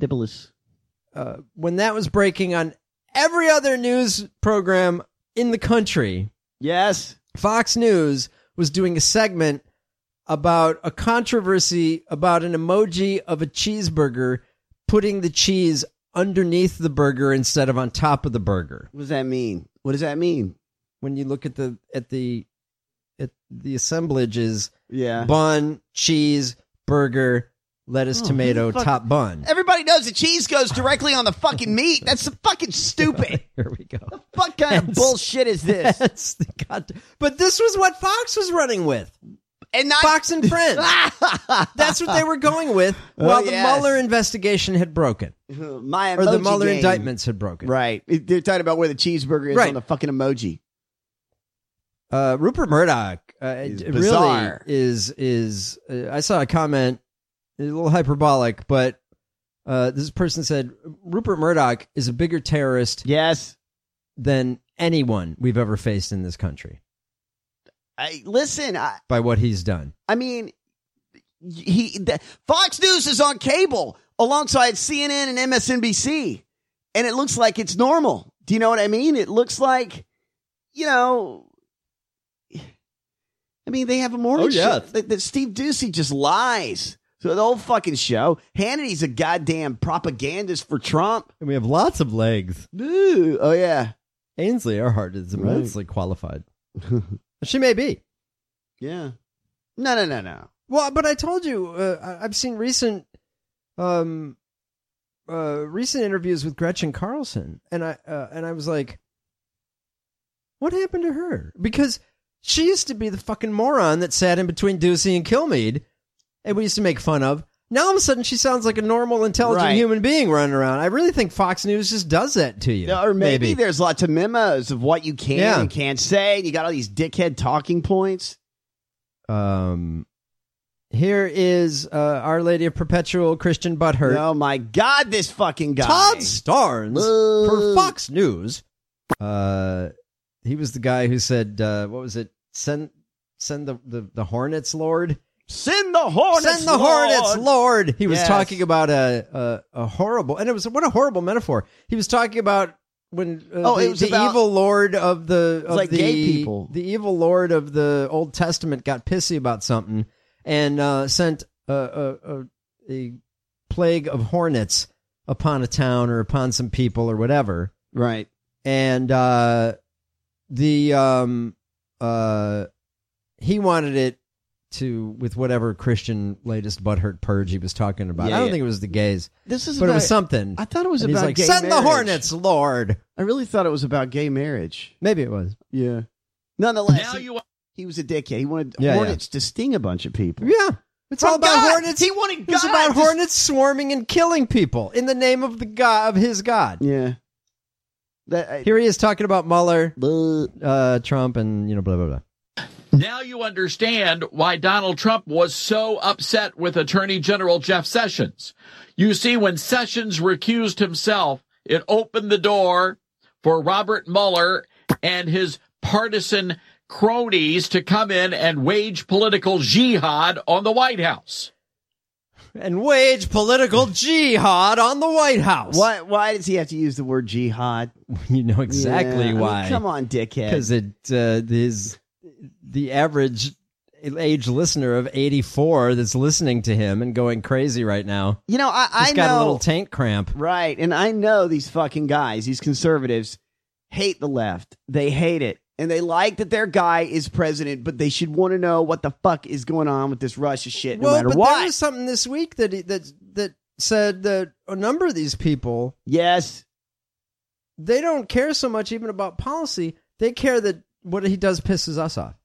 When that was breaking on every other news program in the country, yes, Fox News was doing a segment about a controversy about an emoji of a cheeseburger putting the cheese underneath the burger instead of on top of the burger. What does that mean? What does that mean? When you look at the assemblage is yeah, bun, cheese, burger, lettuce, tomato, top bun. Everybody knows the cheese goes directly on the fucking meat. That's fucking stupid. Here we go. What kind of bullshit is this? But this was what Fox was running with. And not Fox and Friends. That's what they were going with while the Mueller investigation had broken. The Mueller indictments had broken. Right. They're talking about where the cheeseburger is on the fucking emoji. Rupert Murdoch bizarre. Really is I saw a comment, a little hyperbolic, but this person said Rupert Murdoch is a bigger terrorist than anyone we've ever faced in this country. Listen, by what he's done. I mean, Fox News is on cable alongside CNN and MSNBC, and it looks like it's normal. Do you know what I mean? It looks like, you know, I mean, they have a morning show. That Steve Doocy just lies. So the whole fucking show. Hannity's a goddamn propagandist for Trump. And we have lots of legs. Ooh, oh, yeah. Ainsley Earhart is immensely qualified. She may be. Yeah. No. Well, but I told you, I've seen recent interviews with Gretchen Carlson, and I was like, what happened to her? Because she used to be the fucking moron that sat in between Ducey and Kilmeade, and we used to make fun of. Now all of a sudden she sounds like a normal, intelligent human being running around. I really think Fox News just does that to you. Or maybe there's lots of memos of what you can and can't say. And you got all these dickhead talking points. Here is Our Lady of Perpetual Christian Butthurt. Oh my God, this fucking guy. Todd Starnes for Fox News. He was the guy who said, what was it? Send the Hornets, Lord. Send the Hornets, Send the Hornets, Lord. He was talking about a horrible, and it was what a horrible metaphor. He was talking about when the evil lord of the gay people. The evil lord of the Old Testament got pissy about something and sent a plague of hornets upon a town or upon some people or whatever. Right. And he wanted it with whatever Christian latest butthurt purge he was talking about. I don't think it was the gays. But it was something. I thought it was and about he's like, gay send marriage. the Hornets, Lord. I really thought it was about gay marriage. Maybe it was. Yeah. Nonetheless, he was a dickhead. He wanted hornets to sting a bunch of people. Yeah. It's all about hornets. He wanted God. It's about hornets swarming and killing people in the name of the God of his God. Yeah. Here he is talking about Mueller, Trump, and blah blah blah. Now you understand why Donald Trump was so upset with Attorney General Jeff Sessions. You see, when Sessions recused himself, it opened the door for Robert Mueller and his partisan cronies to come in and wage political jihad on the White House. And wage political jihad on the White House. Why does he have to use the word jihad? You know exactly why. I mean, come on, dickhead. Because the average age listener of 84 that's listening to him and going crazy right now. I know. Got a little tank cramp. Right. And I know these fucking guys, these conservatives, hate the left. They hate it. And they like that their guy is president, but they should want to know what the fuck is going on with this Russia shit no matter what. There was something this week that said that a number of these people, yes, they don't care so much even about policy. They care that what he does pisses us off.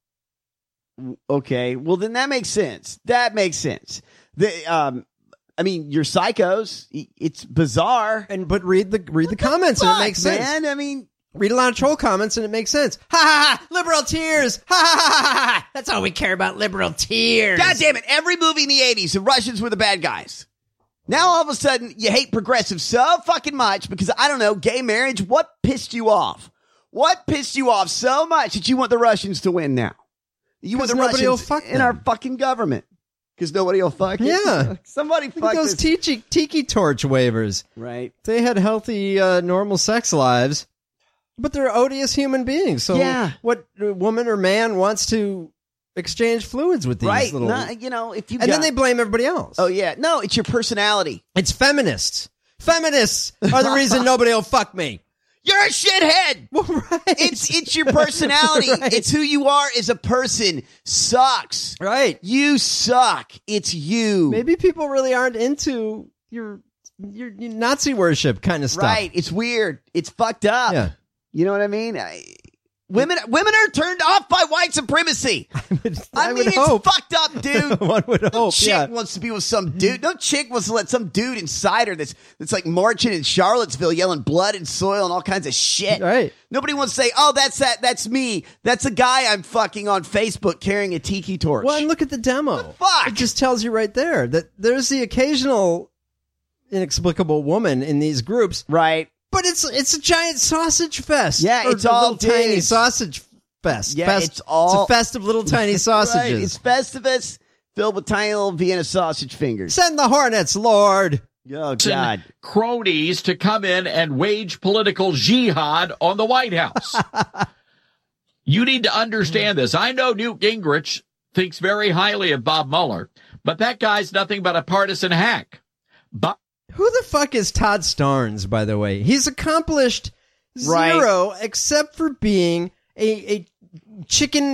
Okay, well then that makes sense. That makes sense. I mean, you're psychos. It's bizarre. But read the comments and it makes sense. Man, I mean, read a lot of troll comments and it makes sense. Ha ha ha! Liberal tears! Ha ha ha ha! That's all we care about, liberal tears. God damn it! Every movie in the 80s, the Russians were the bad guys. Now all of a sudden, you hate progressives so fucking much because, I don't know, gay marriage. What pissed you off? What pissed you off so much that you want the Russians to win now? You want the Russians in our fucking government. Because nobody will fuck it. Yeah. Somebody fuck those tiki torch waivers. Right. They had healthy, normal sex lives, but they're odious human beings. So what woman or man wants to exchange fluids with these little... if you then they blame everybody else. Oh, yeah. No, it's your personality. It's feminists. Feminists are the reason nobody will fuck me. You're a shithead. Well, right. It's your personality. Right. It's who you are as a person. Sucks. Right. You suck. It's you. Maybe people really aren't into your Nazi worship kind of stuff. Right. It's weird. It's fucked up. Yeah. You know what I mean? Women are turned off by white supremacy. I mean, it's fucked up, dude. One would hope. No chick wants to be with some dude. No chick wants to let some dude inside her that's like marching in Charlottesville, yelling blood and soil and all kinds of shit. Right. Nobody wants to say, "Oh, that's me. That's a guy I'm fucking on Facebook carrying a tiki torch." Well, and look at the demo. What the fuck? It just tells you right there that there's the occasional inexplicable woman in these groups, right? But it's a giant sausage fest. Yeah, it's all tiny sausage fest. Yeah, it's a fest of little tiny sausages. Right. It's Festivus filled with tiny little Vienna sausage fingers. Send the Hornets, Lord. Oh, God. Cronies to come in and wage political jihad on the White House. You need to understand this. I know Newt Gingrich thinks very highly of Bob Mueller, but that guy's nothing but a partisan hack. But who the fuck is Todd Starnes, by the way? He's accomplished zero except for being a chicken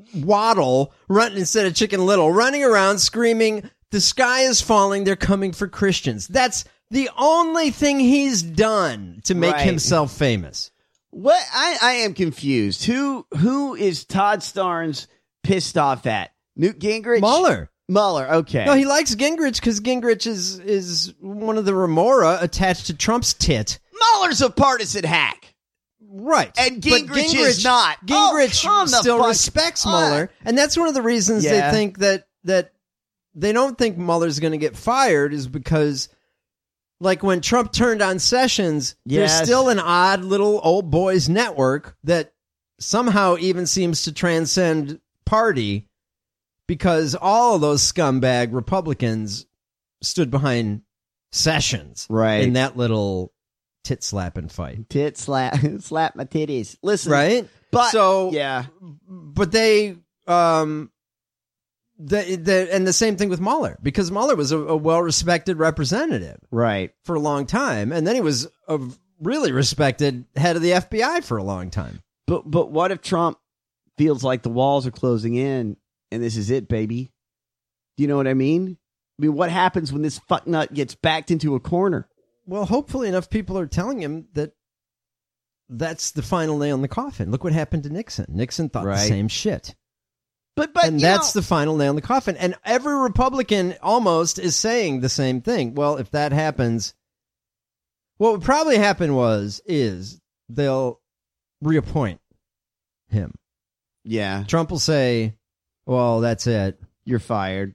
Waddle, instead of Chicken Little, running around screaming, "The sky is falling, they're coming for Christians." That's the only thing he's done to make himself famous. What I am confused. Who is Todd Starnes pissed off at? Newt Gingrich? Mueller, okay. No, he likes Gingrich because Gingrich is one of the remora attached to Trump's tit. Mueller's a partisan hack. Right. And Gingrich is not. Gingrich still respects Mueller. And that's one of the reasons they think that they don't think Mueller's going to get fired is because, like, when Trump turned on Sessions, there's still an odd little old boys network that somehow even seems to transcend party because all of those scumbag Republicans stood behind Sessions in that little tit slapping fight. Slap my titties. Listen, right? But they and the same thing with Mueller, because Mueller was a well-respected representative, right, for a long time, and then he was a really respected head of the FBI for a long time. But what if Trump feels like the walls are closing in and this is it, baby? Do you know what I mean? I mean, what happens when this fucknut gets backed into a corner? Well, hopefully enough people are telling him that that's the final nail in the coffin. Look what happened to Nixon. Nixon thought the same shit. But and that's the final nail in the coffin. And every Republican almost is saying the same thing. Well, if that happens, what would probably happen is they'll reappoint him. Yeah. Trump will say, well, that's it. You're fired.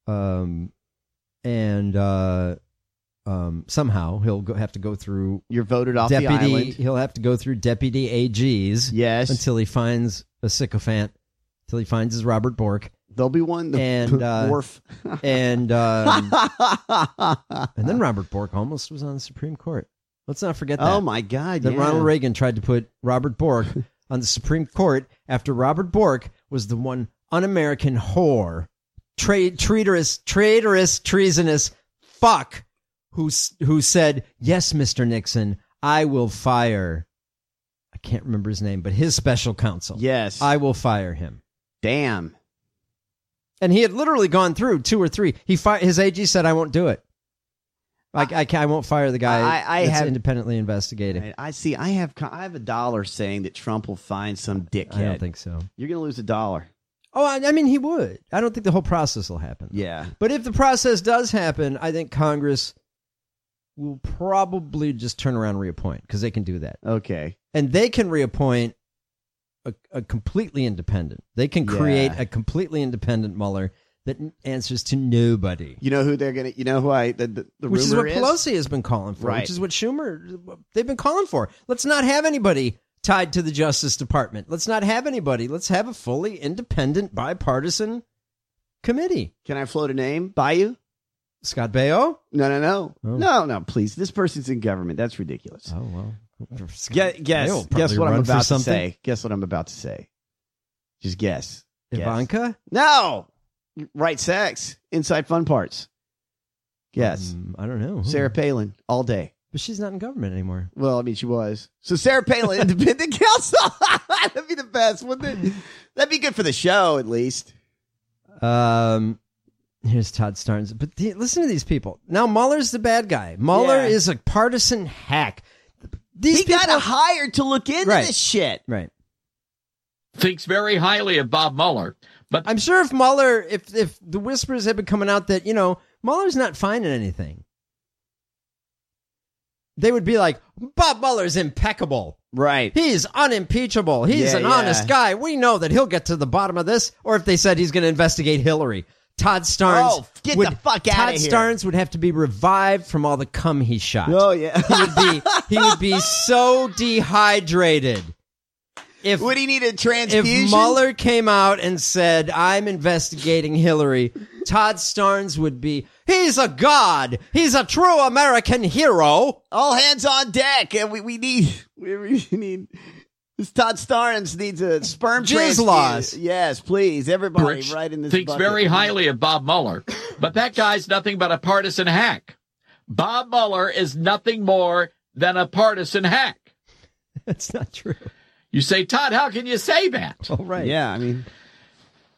Somehow he'll have to go through. You're voted off the island. He'll have to go through deputy AGs. Yes. Until he finds a sycophant. Until he finds his Robert Bork. There'll be one. Worf. And then Robert Bork almost was on the Supreme Court. Let's not forget that. Oh my God! That Ronald Reagan tried to put Robert Bork on the Supreme Court after Robert Bork was the one un-American whore, traitorous, treasonous fuck who said, "Yes, Mr. Nixon, I will fire." I can't remember his name, but his special counsel. Yes, I will fire him. Damn. And he had literally gone through 2 or 3. His AG said, "I won't do it. I won't fire the guy that's independently investigating." I see. I have $1 saying that Trump will find some dickhead. I don't think so. You're going to lose $1. Oh, I mean, he would. I don't think the whole process will happen. Yeah. But if the process does happen, I think Congress will probably just turn around and reappoint, because they can do that. Okay. And they can reappoint a completely independent. They can create a completely independent Mueller that answers to nobody. You know who they're going to, you know who the which is rumor what Pelosi has been calling for, which is what Schumer, they've been calling for. Let's not have anybody tied to the Justice Department. Let's not have anybody. Let's have a fully independent, bipartisan committee. Can I float a name by you? Scott Baio? No. Oh. No, please. This person's in government. That's ridiculous. Oh, well. Guess what I'm about to say. Guess what I'm about to say. Just guess. Ivanka? No. Right sex. Inside fun parts. Guess. I don't know. Sarah Palin. All day. But she's not in government anymore. Well, I mean, she was. So Sarah Palin, independent counsel. That'd be the best, wouldn't it? That'd be good for the show, at least. Here's Todd Starnes. But listen to these people. Now, Mueller's the bad guy. Mueller is a partisan hack. He got hired to look into this shit. Right. Thinks very highly of Bob Mueller. But I'm sure if Mueller, if the whispers had been coming out that, Mueller's not finding anything, they would be like, Bob Mueller's impeccable. Right. He's unimpeachable. He's an honest guy. We know that he'll get to the bottom of this. Or if they said he's going to investigate Hillary. Todd Starnes. The fuck out of here. Todd Starnes would have to be revived from all the cum he shot. Oh, yeah. He would be so dehydrated. Would he need a transfusion? If Mueller came out and said, I'm investigating Hillary, Todd Starnes would be, he's a god. He's a true American hero. All hands on deck. And we need this Todd Starnes needs a sperm transfusion. Loss. Yes, please. Everybody Rich right in this thinks bucket. very highly of Bob Mueller, but that guy's nothing but a partisan hack. Bob Mueller is nothing more than a partisan hack. That's not true. You say, Todd, how can you say that? Oh, right. Yeah, I mean,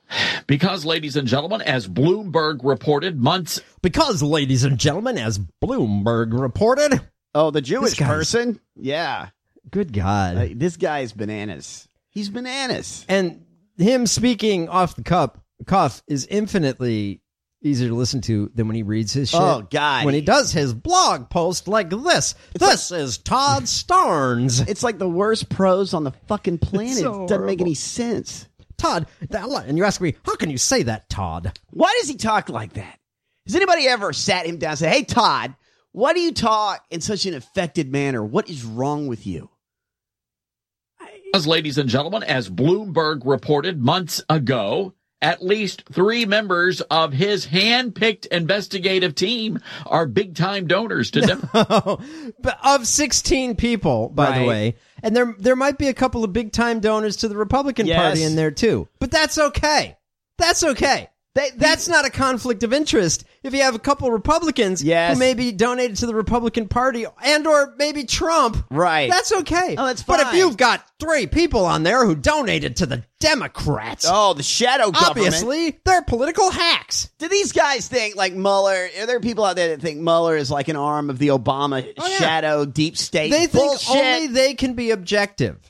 Because, ladies and gentlemen, as Bloomberg reported months... Because, ladies and gentlemen, as Bloomberg reported... Oh, the Jewish person? Yeah. Good God. This guy is bananas. He's bananas. And him speaking off the cuff is infinitely easier to listen to than when he reads his shit. Oh, God. When he does his blog post like this. This is Todd Starnes. It's like the worst prose on the fucking planet. So it doesn't make any sense. Todd, and you ask me, how can you say that, Todd? Why does he talk like that? Has anybody ever sat him down and said, hey, Todd, why do you talk in such an affected manner? What is wrong with you? Ladies and gentlemen, as Bloomberg reported months ago, at least 3 members of his hand-picked investigative team are big-time donors to Democrats. Of 16 people, by the way. And there might be a couple of big-time donors to the Republican Party in there, too. But that's okay. That's okay. That's not a conflict of interest if you have a couple Republicans who maybe donated to the Republican Party and or maybe Trump. Right. That's okay. Oh, that's fine. But if you've got 3 people on there who donated to the Democrats. Oh, the shadow government. Obviously, they're political hacks. Do these guys think like Mueller? Are there people out there that think Mueller is like an arm of the Obama shadow deep state? They bullshit? think only they can be objective.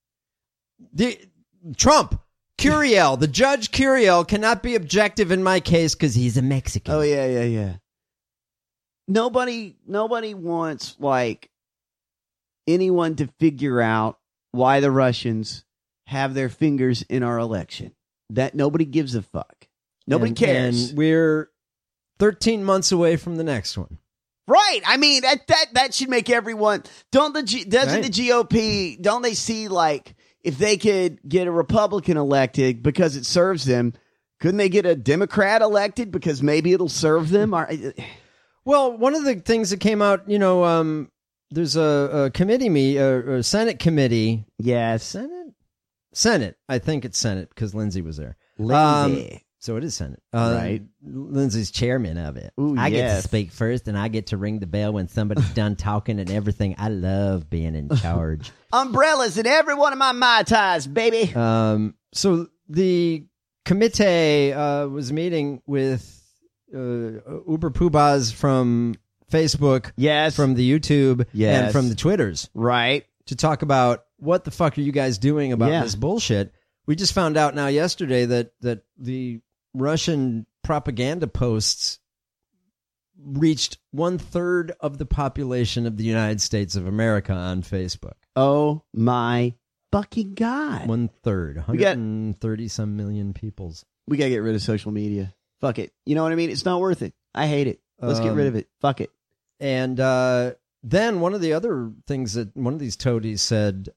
Trump. Curiel, the Judge Curiel cannot be objective in my case because he's a Mexican. Oh, yeah. Nobody wants, like, anyone to figure out why the Russians have their fingers in our election. That nobody gives a fuck. Nobody cares. And we're 13 months away from the next one. Right. I mean, that should make everyone... Doesn't the GOP, don't they see, like... If they could get a Republican elected because it serves them, couldn't they get a Democrat elected because maybe it'll serve them? Well, one of the things that came out, there's a committee, a Senate committee. Yes. Senate. I think it's Senate because Lindsay was there. Lindsay. So it is Senate. Right. Lindsay's chairman of it. Ooh, I get to speak first, and I get to ring the bell when somebody's done talking and everything. I love being in charge. Umbrellas in every one of my Mai Tais, baby. So the committee was meeting with Uber Poobahs from Facebook, from the YouTube, and from the Twitters. Right. To talk about what the fuck are you guys doing about this bullshit. We just found out now yesterday that the Russian propaganda posts reached 1/3 of the population of the United States of America on Facebook. Oh my fucking God. 1/3, 130 some million peoples. We got to get rid of social media. Fuck it. You know what I mean? It's not worth it. I hate it. Let's get rid of it. Fuck it. And then one of the other things that one of these toadies said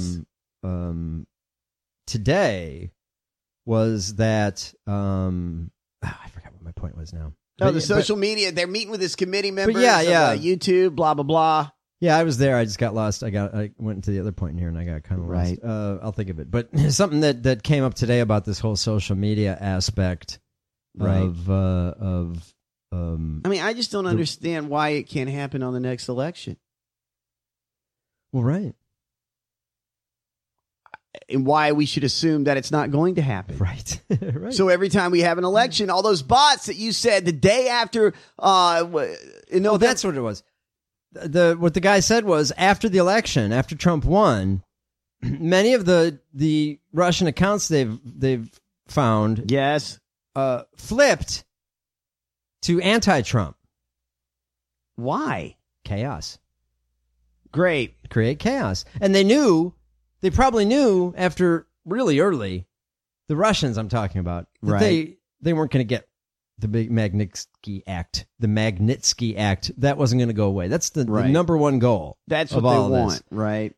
today was that I forgot what my point was now. No, the social media, they're meeting with his committee members. YouTube, blah, blah, blah. Yeah, I was there. I just got lost. I went into the other point in here and I got kind of lost. I'll think of it. But something that came up today about this whole social media aspect of I mean, I just don't understand why it can't happen on the next election. Well, right. And why we should assume that it's not going to happen. Right. Right. So every time we have an election, all those bots that you said the day after, that's what it was. What the guy said was after the election, after Trump won, many of the Russian accounts they've found, flipped to anti-Trump. Why? Chaos. Great. Create chaos. And they probably knew after really early, the Russians I'm talking about, that they weren't going to get the big Magnitsky Act. The Magnitsky Act, that wasn't going to go away. That's the number one goal. That's what they want, right?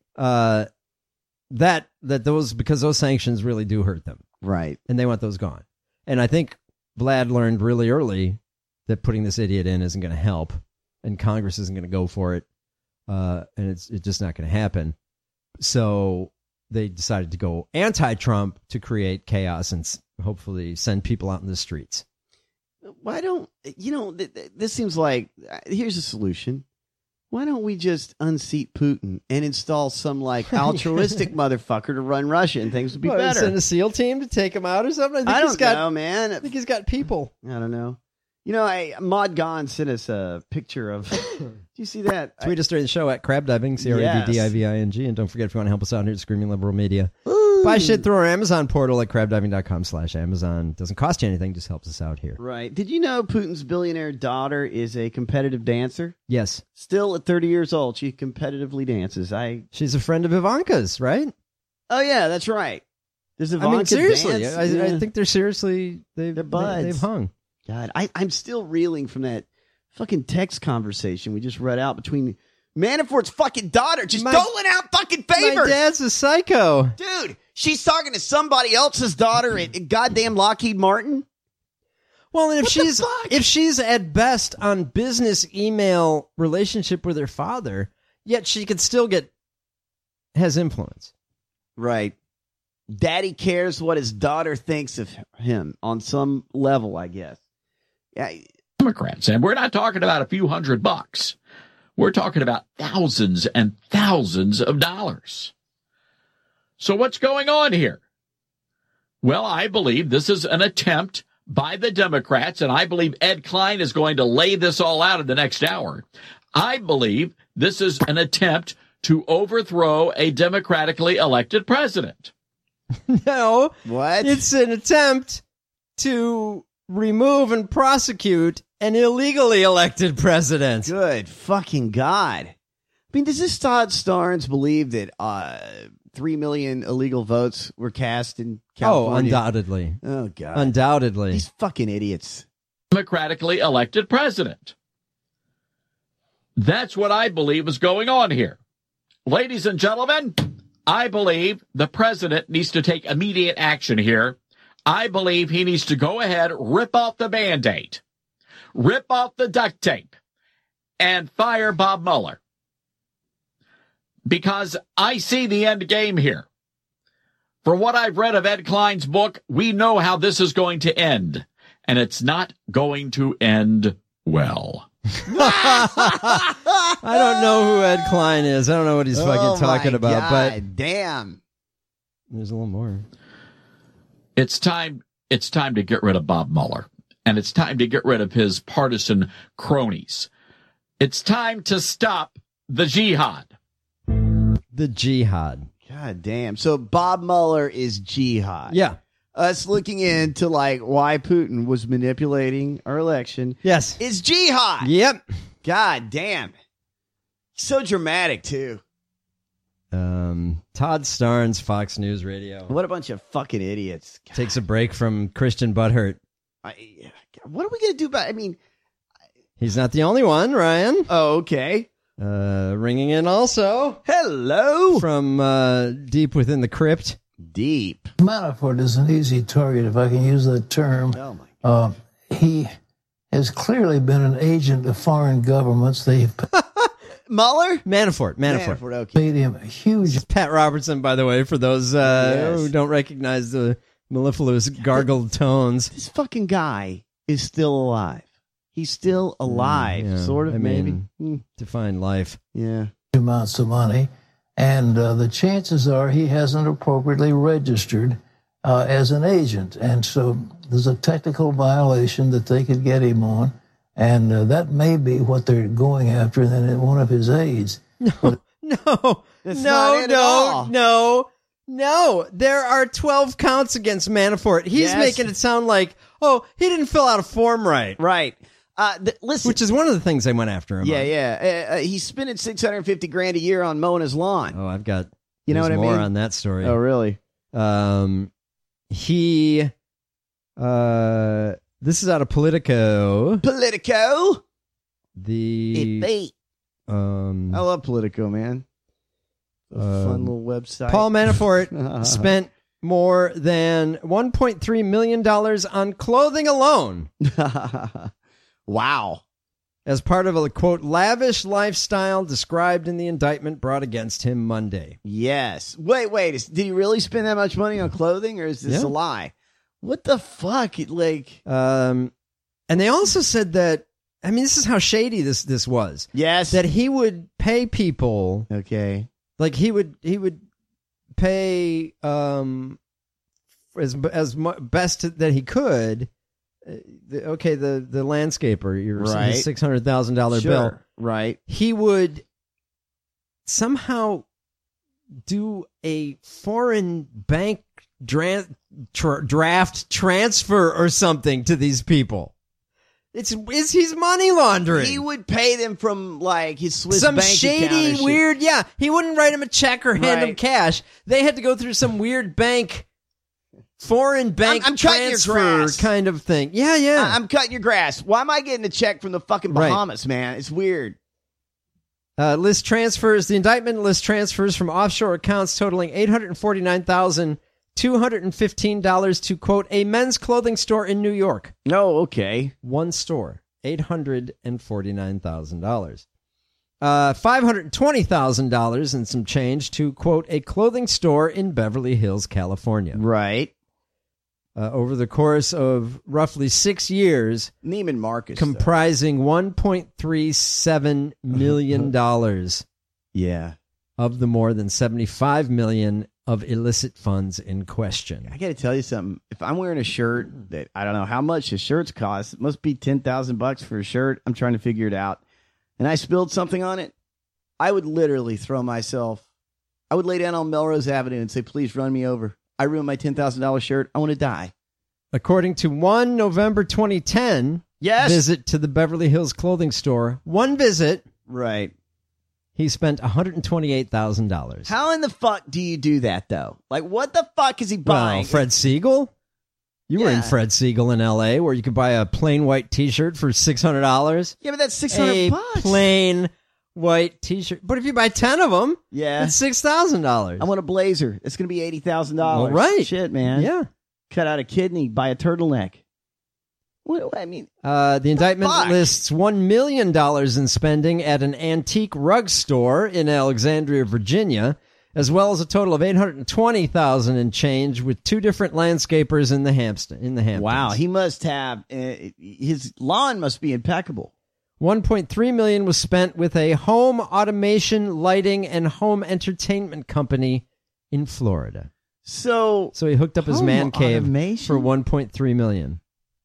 Because those sanctions really do hurt them. Right. And they want those gone. And I think Vlad learned really early that putting this idiot in isn't going to help, and Congress isn't going to go for it, and it's just not going to happen. So they decided to go anti-Trump to create chaos and hopefully send people out in the streets. Why don't, this seems like, here's a solution. Why don't we just unseat Putin and install some like altruistic motherfucker to run Russia and things would be better? Send a SEAL team to take him out or something? I don't know, man. I think he's got people. I don't know. You know, Maud Gon sent us a picture of. Do you see that? Tweet us during the show at Crab Diving, CRABDIVING. And don't forget, if you want to help us out here at Screaming Liberal Media, buy shit through our Amazon portal at crabdiving.com/Amazon. Doesn't cost you anything, just helps us out here. Right. Did you know Putin's billionaire daughter is a competitive dancer? Yes. Still at 30 years old, she competitively dances. She's a friend of Ivanka's, right? Oh, yeah, that's right. Does Ivanka I mean, seriously, dance? I think they're seriously, they're buds. They've hung. God, I'm still reeling from that fucking text conversation we just read out between Manafort's fucking daughter just doling out fucking favors. My dad's a psycho. Dude, she's talking to somebody else's daughter at goddamn Lockheed Martin. Well, and if she's at best on business email relationship with her father, yet she could still has influence. Right. Daddy cares what his daughter thinks of him on some level, I guess. Yeah. Democrats, and we're not talking about a few $100. We're talking about thousands and thousands of dollars. So what's going on here? Well, I believe this is an attempt by the Democrats, and I believe Ed Klein is going to lay this all out in the next hour. I believe this is an attempt to overthrow a democratically elected president. No. What? It's an attempt to remove and prosecute an illegally elected president. Good fucking God. I mean, does this Todd Starnes believe that 3 million illegal votes were cast in California? Oh, undoubtedly. Oh, God. Undoubtedly. These fucking idiots. Democratically elected president. That's what I believe is going on here. Ladies and gentlemen, I believe the president needs to take immediate action here. I believe he needs to go ahead, rip off the Band-Aid, rip off the duct tape, and fire Bob Mueller. Because I see the end game here. For what I've read of Ed Klein's book, we know how this is going to end. And it's not going to end well. I don't know who Ed Klein is. I don't know what he's fucking talking about. But damn. There's a little more. It's time to get rid of Bob Mueller. And it's time to get rid of his partisan cronies. It's time to stop the jihad. The jihad. God damn. So Bob Mueller is jihad. Yeah. Us looking into like why Putin was manipulating our election. Yes. Is jihad. Yep. God damn. So dramatic too. Todd Starnes, Fox News Radio. What a bunch of fucking idiots. God. Takes a break from Christian Butthurt. What are we going to do about, I mean. He's not the only one, Ryan. Oh, okay. Ringing in also. Hello. From deep within the crypt. Deep. Manafort is an easy target, if I can use that term. Oh, my God. He has clearly been an agent of foreign governments. They've Mueller? Manafort, okay. Made him a huge. It's Pat Robertson, by the way, for those who don't recognize the mellifluous gargled tones. This fucking guy is still alive. He's still alive, yeah. sort of, maybe. Define life. Yeah. Amounts of money. And the chances are he hasn't appropriately registered as an agent. And so there's a technical violation that they could get him on. And that may be what they're going after in one of his aides. No. There are 12 counts against Manafort. He's making it sound like, he didn't fill out a form right. Right. Listen, which is one of the things they went after him. Yeah. He's spending $650,000 a year on mowing his lawn. Oh, I've got what I mean? more on that story. Oh, really? This is out of Politico. Politico. I love Politico, man. A fun little website. Paul Manafort spent more than $1.3 million on clothing alone. Wow. As part of a, quote, lavish lifestyle described in the indictment brought against him Monday. Yes. Wait. Did he really spend that much money on clothing, or is this a lie? What the fuck? And they also said that I mean, this is how shady this was. Yes. That he would pay people. Okay. Like he would pay as best that he could. The landscaper, your right. $600,000 bill. Right. He would somehow do a foreign bank draft transfer or something to these people. He's money laundering. He would pay them from like his Swiss some bank shady account weird. Yeah, he wouldn't write him a check or hand him cash. They had to go through some weird foreign bank I'm cutting your transfer grass. kind of thing. Yeah. I'm cutting your grass. Why am I getting a check from the fucking Bahamas, man? It's weird. List transfers. The indictment lists transfers from offshore accounts totaling $849,215 to, quote, a men's clothing store in New York. No, okay. One store, $849,000. $520,000 and some change to, quote, a clothing store in Beverly Hills, California. Right. Over the course of roughly 6 years, Neiman Marcus, comprising $1.37 million. Yeah. Of the more than $75 million of illicit funds in question. I got to tell you something. If I'm wearing a shirt that I don't know how much the shirts cost, it must be $10,000 for a shirt. I'm trying to figure it out. And I spilled something on it, I would literally throw myself. I would lay down on Melrose Avenue and say, please run me over. I ruined my $10,000 shirt. I want to die. According to one November 2010 visit to the Beverly Hills clothing store, one visit, right? He spent $128,000. How in the fuck do you do that, though? Like, what the fuck is he buying? Well, Fred Siegel? You were in Fred Siegel in L.A., where you could buy a plain white T-shirt for $600. Yeah, but that's $600. A plain white T-shirt. But if you buy 10 of them, it's $6,000. I want a blazer. It's going to be $80,000. All right. Shit, man. Yeah. Cut out a kidney, buy a turtleneck. What I mean, the indictment lists $1 million in spending at an antique rug store in Alexandria, Virginia, as well as a total of $820,000 in change with two different landscapers in the Hamptons. Wow, he must have his lawn must be impeccable. $1.3 million was spent with a home automation, lighting, and home entertainment company in Florida. So he hooked up his man cave for $1.3 million.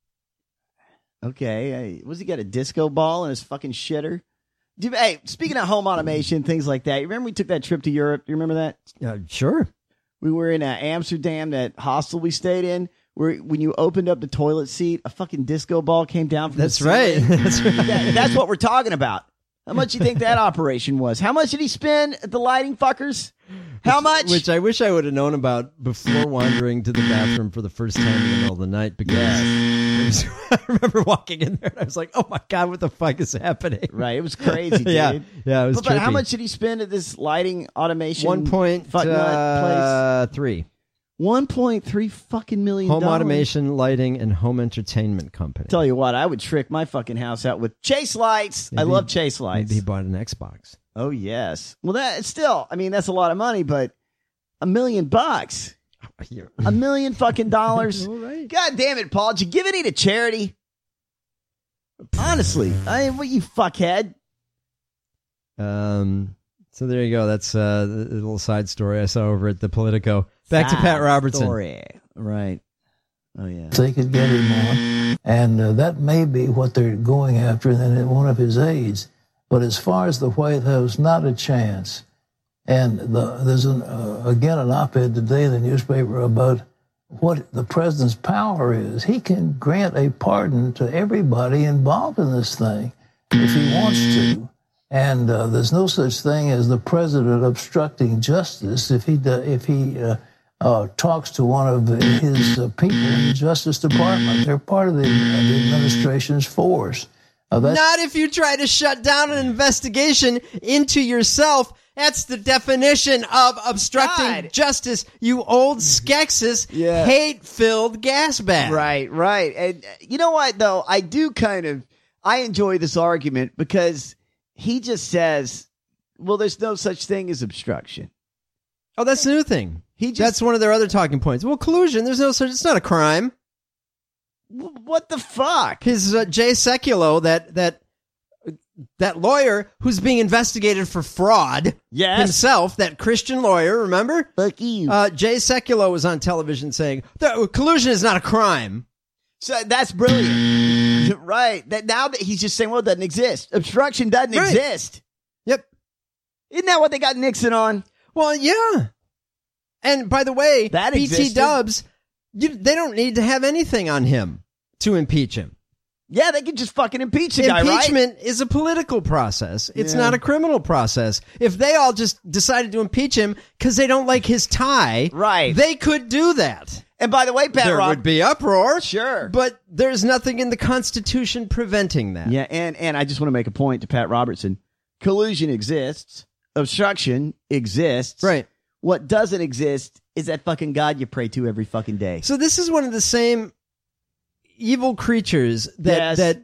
Okay, was he got a disco ball in his fucking shitter? Hey, speaking of home automation, things like that, you remember we took that trip to Europe? You remember that? Sure. We were in Amsterdam, that hostel we stayed in, where when you opened up the toilet seat, a fucking disco ball came down from the ceiling. That's right. That's what we're talking about. How much do you think that operation was? How much did he spend at the lighting fuckers? How much? Which I wish I would have known about before wandering to the bathroom for the first time in the middle of the night, because I remember walking in there and I was like, oh my God, what the fuck is happening? Right. It was crazy, dude. Yeah, it was But how much did he spend at this lighting automation? 1.3. 1.3 fucking million. Home automation, lighting, and home entertainment company. Tell you what, I would trick my fucking house out with Chase lights. I love Chase lights. Maybe he bought an Xbox. Oh yes. Well, that still, I mean, that's a lot of money, but $1 million. $1 million fucking dollars. All right. God damn it, Paul! Did you give any to charity? Honestly, what you fuckhead. So there you go. That's a little side story I saw over at the Politico. Back to Pat Robertson. Story. Right. Oh, yeah. They could get him on, and that may be what they're going after, and then one of his aides. But as far as the White House, not a chance. And there's again an op-ed today in the newspaper about what the president's power is. He can grant a pardon to everybody involved in this thing if he wants to. And there's no such thing as the president obstructing justice if he talks to one of his people in the Justice Department. They're part of the administration's force. Not if you try to shut down an investigation into yourself. That's the definition of obstructing justice, you old Skeksis, hate-filled gas bag. Right. And you know what, though? I enjoy this argument because he just says, well, there's no such thing as obstruction. Oh, that's the new thing. That's one of their other talking points. Well, collusion, it's not a crime. What the fuck? His Jay Sekulow, that that lawyer who's being investigated for fraud himself, that Christian lawyer, remember? Fuck you. Jay Sekulow was on television saying that collusion is not a crime. So that's brilliant. Right. Now that he's just saying, well, it doesn't exist. Obstruction doesn't exist. Yep. Isn't that what they got Nixon on? Well, yeah. And by the way, that BT existed. Dubs, they don't need to have anything on him to impeach him. Yeah, they could just fucking impeach the guy, right? Impeachment is a political process. It's not a criminal process. If they all just decided to impeach him because they don't like his tie, they could do that. And by the way, Pat, there would be uproar. Sure. But there's nothing in the Constitution preventing that. Yeah, and I just want to make a point to Pat Robertson. Collusion exists. Obstruction exists. Right. What doesn't exist is that fucking God you pray to every fucking day. So this is one of the same evil creatures that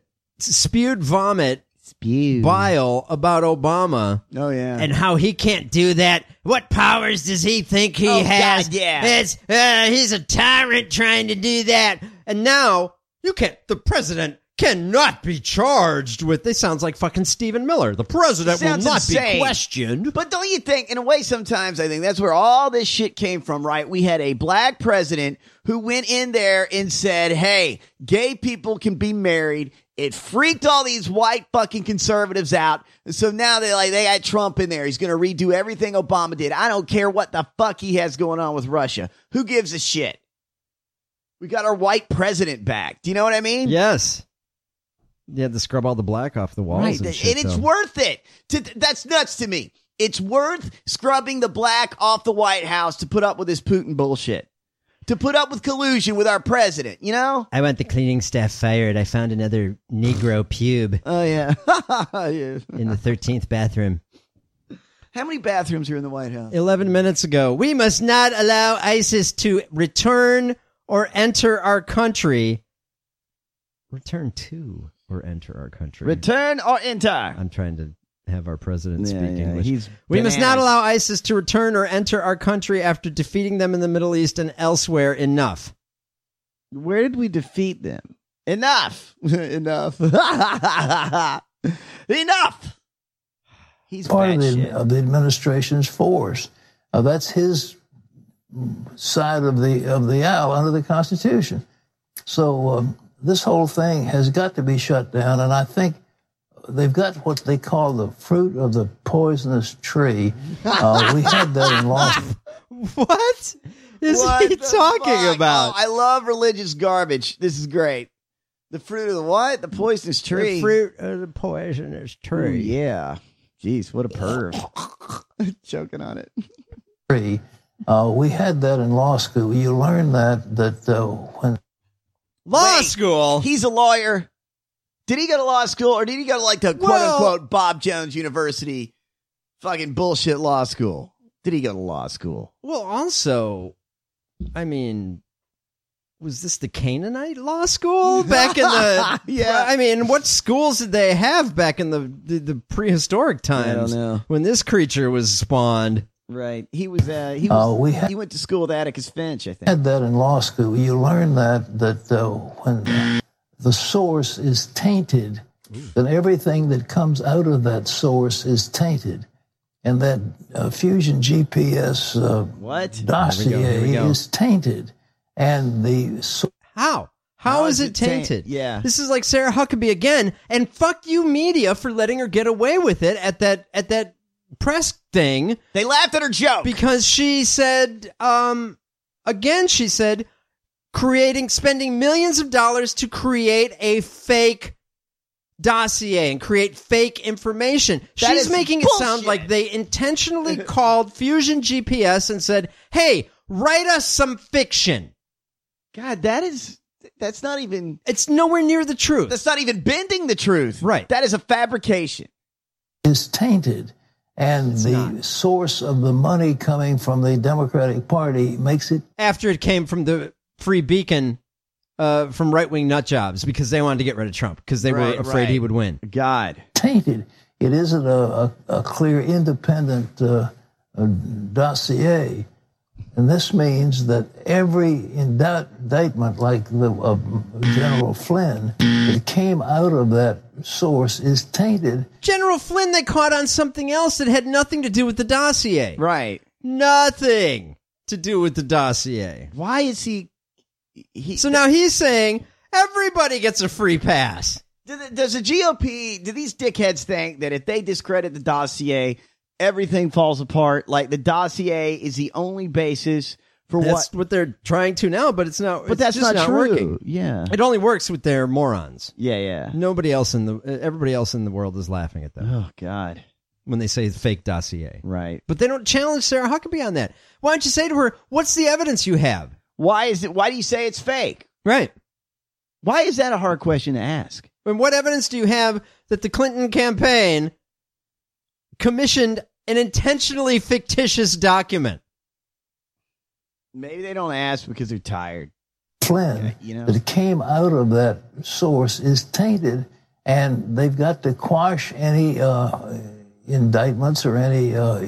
spewed vomit, bile about Obama. Oh, yeah. And how he can't do that. What powers does he think he has? God, yeah. He's a tyrant trying to do that. And now the president cannot be charged with. This sounds like fucking Stephen Miller. The president will not be questioned. But don't you think, in a way, sometimes I think that's where all this shit came from, right? We had a black president who went in there and said, hey, gay people can be married. It freaked all these white fucking conservatives out. And so now they got Trump in there. He's going to redo everything Obama did. I don't care what the fuck he has going on with Russia. Who gives a shit? We got our white president back. Do you know what I mean? Yes. You had to scrub all the black off the walls. Right. And shit, it's worth it. That's nuts to me. It's worth scrubbing the black off the White House to put up with this Putin bullshit. To put up with collusion with our president, you know? I want the cleaning staff fired. I found another Negro pube. Oh, yeah. In the 13th bathroom. How many bathrooms are in the White House? 11 minutes ago. We must not allow ISIS to return or enter our country. Return to or enter our country. Return or enter. I'm trying to have our president speak English. He's we must not allow ISIS to return or enter our country after defeating them in the Middle East and elsewhere. Enough. Where did we defeat them? Enough. Enough. Enough. He's part of the administration's force. That's his side of the aisle under the Constitution. So this whole thing has got to be shut down, and I think they've got what they call the fruit of the poisonous tree. We had that in law. What is he talking about? Oh, I love religious garbage. This is great. The fruit of the what? The poisonous tree. The fruit of the poisonous tree. Ooh, yeah. Jeez, what a perv. Choking on it. We had that in law school. You learn that when... School? He's a lawyer. Did he go to law school, or did he go to, like, the quote-unquote Bob Jones University fucking bullshit law school? Did he go to law school? Well, also, I mean, was this the Canaanite law school back in the... Yeah. I mean, what schools did they have back in the prehistoric times? I don't know. When this creature was spawned. Right. He went to school with Atticus Finch, I think. Had that in law school. You learn that when the source is tainted, then everything that comes out of that source is tainted. And that Fusion GPS dossier is tainted. And the... How is it tainted? Yeah. This is like Sarah Huckabee again. And fuck you, media, for letting her get away with it at that press thing. They laughed at her joke. Because she said, she said, spending millions of dollars to create a fake dossier and create fake information. She's making it sound like they intentionally called Fusion GPS and said, hey, write us some fiction. God, that's not even... It's nowhere near the truth. That's not even bending the truth. Right. That is a fabrication. Is tainted. And the source of the money coming from the Democratic Party makes it... After it came from the Free Beacon from right-wing nut jobs because they wanted to get rid of Trump because they were afraid he would win. God. Tainted. It isn't a clear, independent dossier. And this means that every indictment, like the General Flynn, that came out of that source is tainted. General Flynn, they caught on something else that had nothing to do with the dossier. Right. Nothing to do with the dossier. Why is he So now he's saying everybody gets a free pass. Does the GOP, do these dickheads think that if they discredit the dossier, everything falls apart? Like the dossier is the only basis for That's what they're trying to now, but it's not. But that's not true. Working. Yeah, it only works with their morons. Yeah. Everybody else in the world is laughing at them. Oh God, when they say fake dossier, right? But they don't challenge Sarah Huckabee on that. Why don't you say to her, "What's the evidence you have? Why do you say it's fake?" Right. Why is that a hard question to ask? And what evidence do you have that the Clinton campaign commissioned an intentionally fictitious document? Maybe they don't ask because they're tired. Flynn, that came out of that source is tainted, and they've got to quash any indictments or any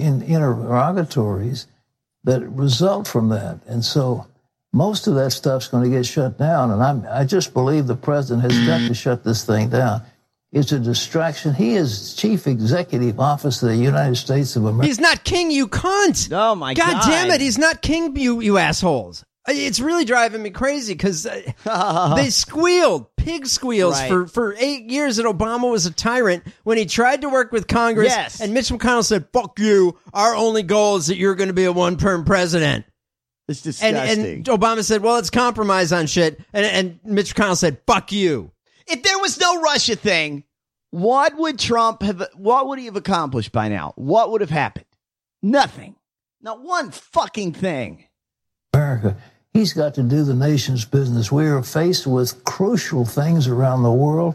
interrogatories that result from that. And so most of that stuff's going to get shut down, and I just believe the president has got to shut this thing down. It's a distraction. He is chief executive officer of the United States of America. He's not king, you cunt. Oh, my God. God damn it, he's not king, you assholes. It's really driving me crazy because they squealed, pig squeals, Right. for 8 years that Obama was a tyrant when he tried to work with Congress. Yes. And Mitch McConnell said, fuck you. Our only goal is that you're going to be a one-term president. It's disgusting. And Obama said, well, it's compromise on shit. And Mitch McConnell said, fuck you. If there was no Russia thing, what would he have accomplished by now? What would have happened? Nothing. Not one fucking thing. America. He's got to do the nation's business. We are faced with crucial things around the world.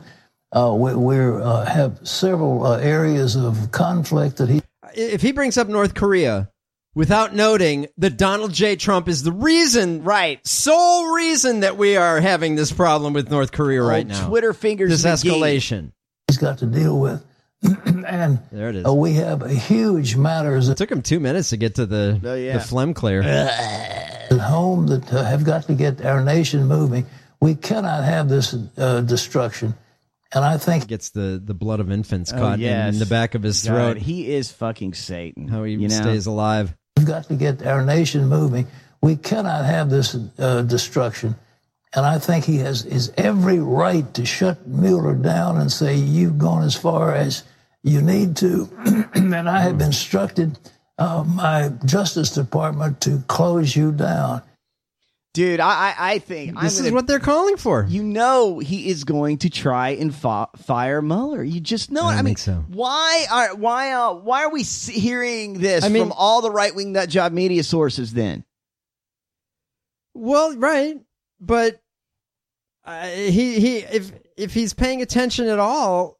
We have several areas of conflict that he... If he brings up North Korea without noting that Donald J. Trump is the reason, sole reason that we are having this problem with North Korea right now. Twitter fingers. This escalation. He's got to deal with. And there it is. We have a huge matters. It took him 2 minutes to get to the phlegm clear. At home that have got to get our nation moving. We cannot have this destruction. And I think gets the blood of infants caught in the back of his throat. God, he is fucking Satan. How he stays alive. We've got to get our nation moving. We cannot have this destruction. And I think he has every right to shut Mueller down and say, you've gone as far as you need to. And I have instructed my Justice Department to close you down. Dude, I think this is what they're calling for. You know he is going to try and fire Mueller. You just know it. I mean, so. Why are we hearing this from all the right-wing nut job media sources then? Well, right. But if he's paying attention at all,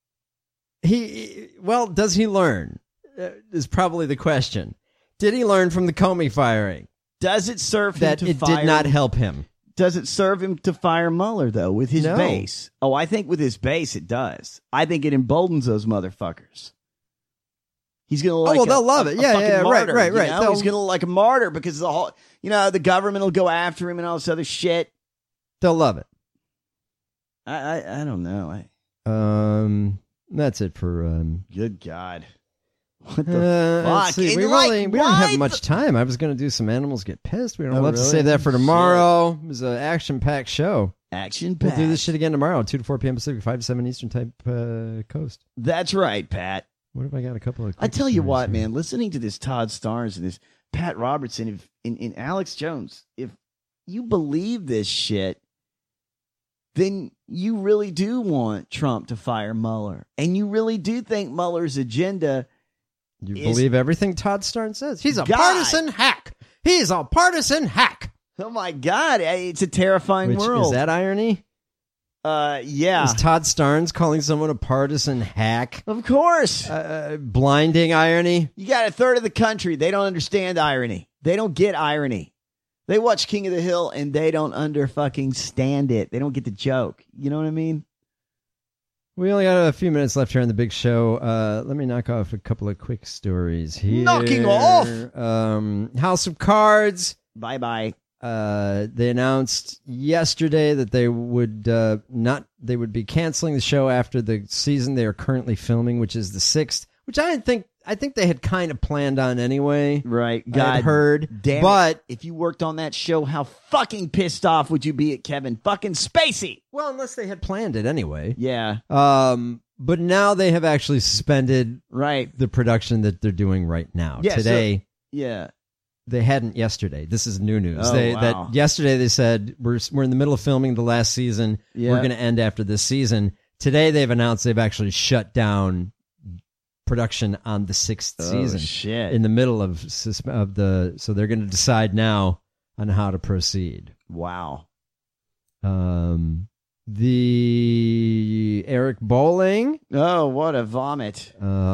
does he learn? Is probably the question. Did he learn from the Comey firing? Does it serve him that to it fire? Did not help him? Does it serve him to fire Mueller though with his base? Oh, I think with his base it does. I think it emboldens those motherfuckers. He's gonna look they'll love it. Yeah, martyr, right. You know? He's gonna look like a martyr because the whole, the government will go after him and all this other shit. They'll love it. I don't know. That's it for good God. What the fuck? We don't have much time. I was going to do some animals get pissed. We don't have to save that for tomorrow. Shit. It was an action-packed show. Action-packed. We'll do this shit again tomorrow, 2 to 4 p.m. Pacific, 5 to 7 Eastern type coast. That's right, Pat. What if I got a couple of... I tell you what, man, listening to this Todd Starnes and this Pat Robertson and Alex Jones, if you believe this shit, then you really do want Trump to fire Mueller. And you really do think Mueller's agenda... You believe everything Todd Starnes says. He's a partisan hack. He's a partisan hack. Oh, my God. It's a terrifying world. Is that irony? Yeah. Is Todd Starnes calling someone a partisan hack? Of course. Blinding irony. You got a third of the country. They don't understand irony. They don't get irony. They watch King of the Hill and they don't fucking stand it. They don't get the joke. You know what I mean? We only got a few minutes left here on the big show. Let me knock off a couple of quick stories here. Knocking off? House of Cards. Bye-bye. They announced yesterday that they would be canceling the show after the season they are currently filming, which is the 6th, which I think they had kind of planned on anyway. Right. I had heard. Damn but it. If you worked on that show, how fucking pissed off would you be at Kevin fucking Spacey? Well, unless they had planned it anyway. Yeah. But now they have actually suspended the production that they're doing right now. Yeah, Today. Yeah. They hadn't yesterday. This is new news. Oh, wow. That yesterday they said we're in the middle of filming the last season. Yeah. We're going to end after this season. Today they've announced they've actually shut down production on the 6th season. Shit. In the middle of the, so they're going to decide now on how to proceed. Wow. The Eric Bolling. Oh, what a vomit.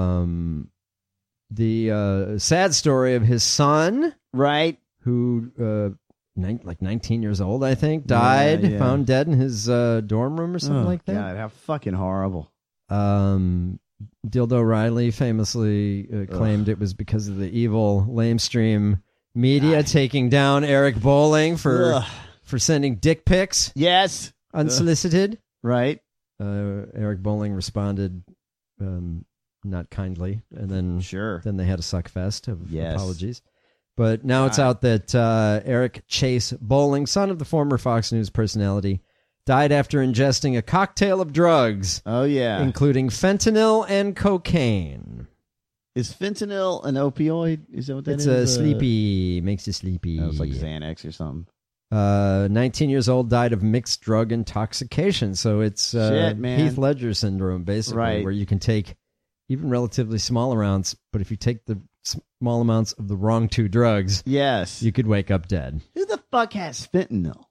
The sad story of his son. Right. Who, like 19 years old, I think, died, found dead in his dorm room or something like that. God, how fucking horrible. Dildo O'Reilly famously claimed it was because of the evil lamestream media taking down Eric Bolling for sending dick pics. Yes. Unsolicited. Right. Eric Bolling responded not kindly, and then then they had a suck fest of apologies. But now it's out that Eric Chase Bolling, son of the former Fox News personality, died after ingesting a cocktail of drugs. Oh, yeah. Including fentanyl and cocaine. Is fentanyl an opioid? Is that what that it's is? It's sleepy. Makes you sleepy. It's like Xanax or something. 19 years old, died of mixed drug intoxication. So it's Shit, man. Heath Ledger syndrome, basically, where you can take even relatively small amounts, but if you take the small amounts of the wrong two drugs, you could wake up dead. Who the fuck has fentanyl?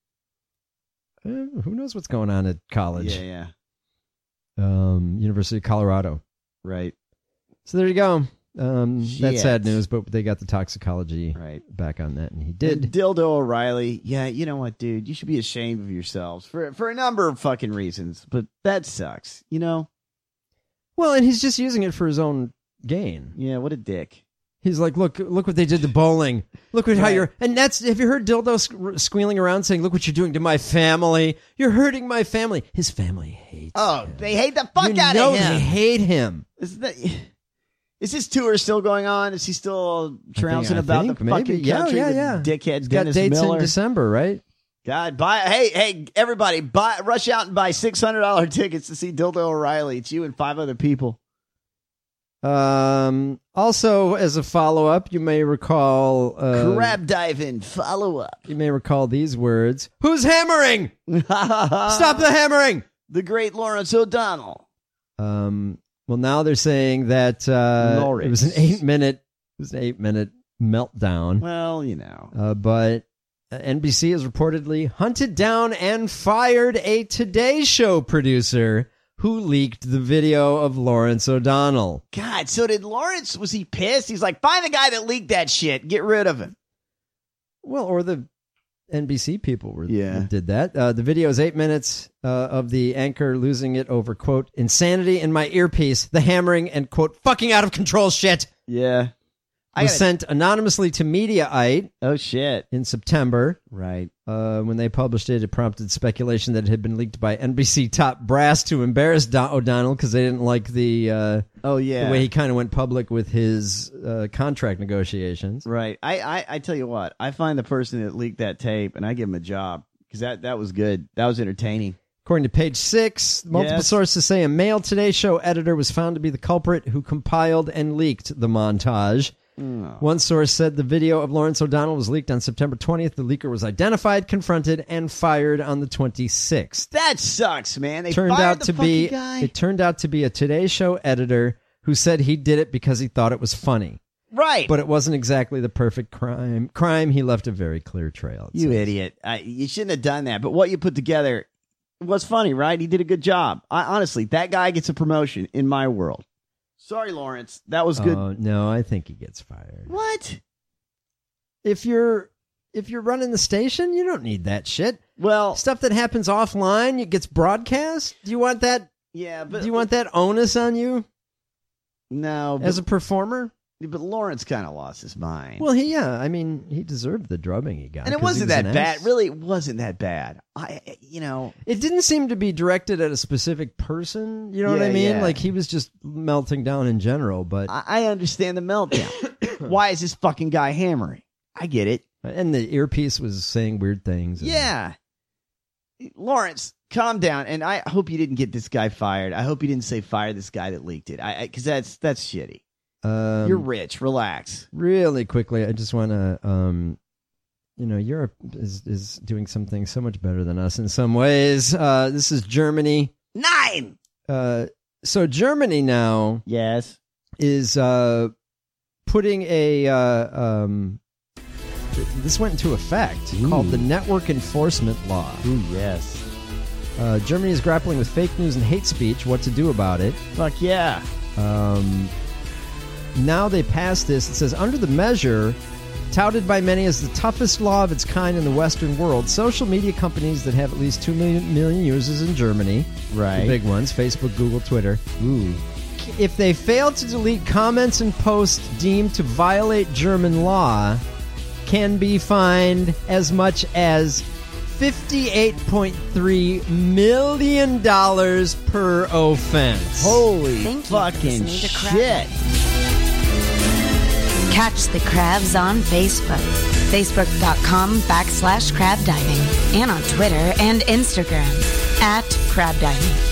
Who knows what's going on at college? Yeah. University of Colorado. Right. So there you go. That's sad news, but they got the toxicology back on that, and he did. And Dildo O'Reilly, yeah, you know what, dude? You should be ashamed of yourselves for a number of fucking reasons, but that sucks, you know? Well, and he's just using it for his own gain. Yeah, what a dick. He's like, look what they did to Bolling. Look at how you're, and have you heard Dildo squealing around saying, look what you're doing to my family. You're hurting my family. His family hates him. They hate the fuck out of him. They hate him. Is this tour still going on? Is he still trouncing about the fucking country? Yeah. Dickhead He's Dennis got dates Miller. in December, right? God, hey, everybody, rush out and buy $600 tickets to see Dildo O'Reilly. It's you and 5 other people. Also, as a follow-up, you may recall... crab diving follow-up. You may recall these words. Who's hammering? Stop the hammering! The great Lawrence O'Donnell. Well, now they're saying that it was an 8-minute meltdown. Well, you know. But NBC has reportedly hunted down and fired a Today Show producer who leaked the video of Lawrence O'Donnell. God, so did Lawrence, was he pissed? He's like, find the guy that leaked that shit. Get rid of him. Well, or the NBC people did that. The video is 8 minutes of the anchor losing it over, quote, insanity in my earpiece, the hammering, and, quote, fucking out of control shit. Yeah. Was sent anonymously to Mediaite. Oh, shit. In September. Right. When they published it, it prompted speculation that it had been leaked by NBC top brass to embarrass O'Donnell because they didn't like the way he kind of went public with his contract negotiations. Right. I tell you what, I find the person that leaked that tape and I give him a job because that was good. That was entertaining. According to Page 6, multiple sources say a male Today Show editor was found to be the culprit who compiled and leaked the montage. One source said the video of Lawrence O'Donnell was leaked on September 20th. The leaker was identified, confronted, and fired on the 26th. That sucks, man. They turned fired out the to fucking be guy? It turned out to be a Today Show editor who said he did it because he thought it was funny. Right. But it wasn't exactly the perfect crime. He left a very clear trail. You idiot. You shouldn't have done that. But what you put together was funny, right? He did a good job. Honestly, that guy gets a promotion in my world. Sorry, Lawrence. That was good. Oh, no, I think he gets fired. What? If you're running the station, you don't need that shit. Well, stuff that happens offline, it gets broadcast. Do you want that Yeah, but do you want that onus on you? No, as a performer. But Lawrence kind of lost his mind. Well, he deserved the drubbing he got, and it wasn't that bad. Really, it wasn't that bad. It didn't seem to be directed at a specific person. You know what I mean? Yeah. Like he was just melting down in general. But I understand the meltdown. Why is this fucking guy hammering? I get it. And the earpiece was saying weird things. Yeah. Lawrence, calm down. And I hope you didn't get this guy fired. I hope you didn't say fire this guy that leaked it. Because that's shitty. You're rich. Relax. Really quickly, I just want to, Europe is doing something so much better than us in some ways. This is Germany. 9. So Germany now, yes, is putting a this went into effect called the Network Enforcement Law. Ooh, yes. Germany is grappling with fake news and hate speech. What to do about it? Fuck yeah. Now they passed this. It says, under the measure, touted by many as the toughest law of its kind in the Western world, social media companies that have at least 2 million users in Germany, right, the big ones, Facebook, Google, Twitter, if they fail to delete comments and posts deemed to violate German law, can be fined as much as $58.3 million per offense. Holy fucking shit. Catch the Crabs on Facebook. Facebook.com/crab diving. And on Twitter and Instagram @crab diving.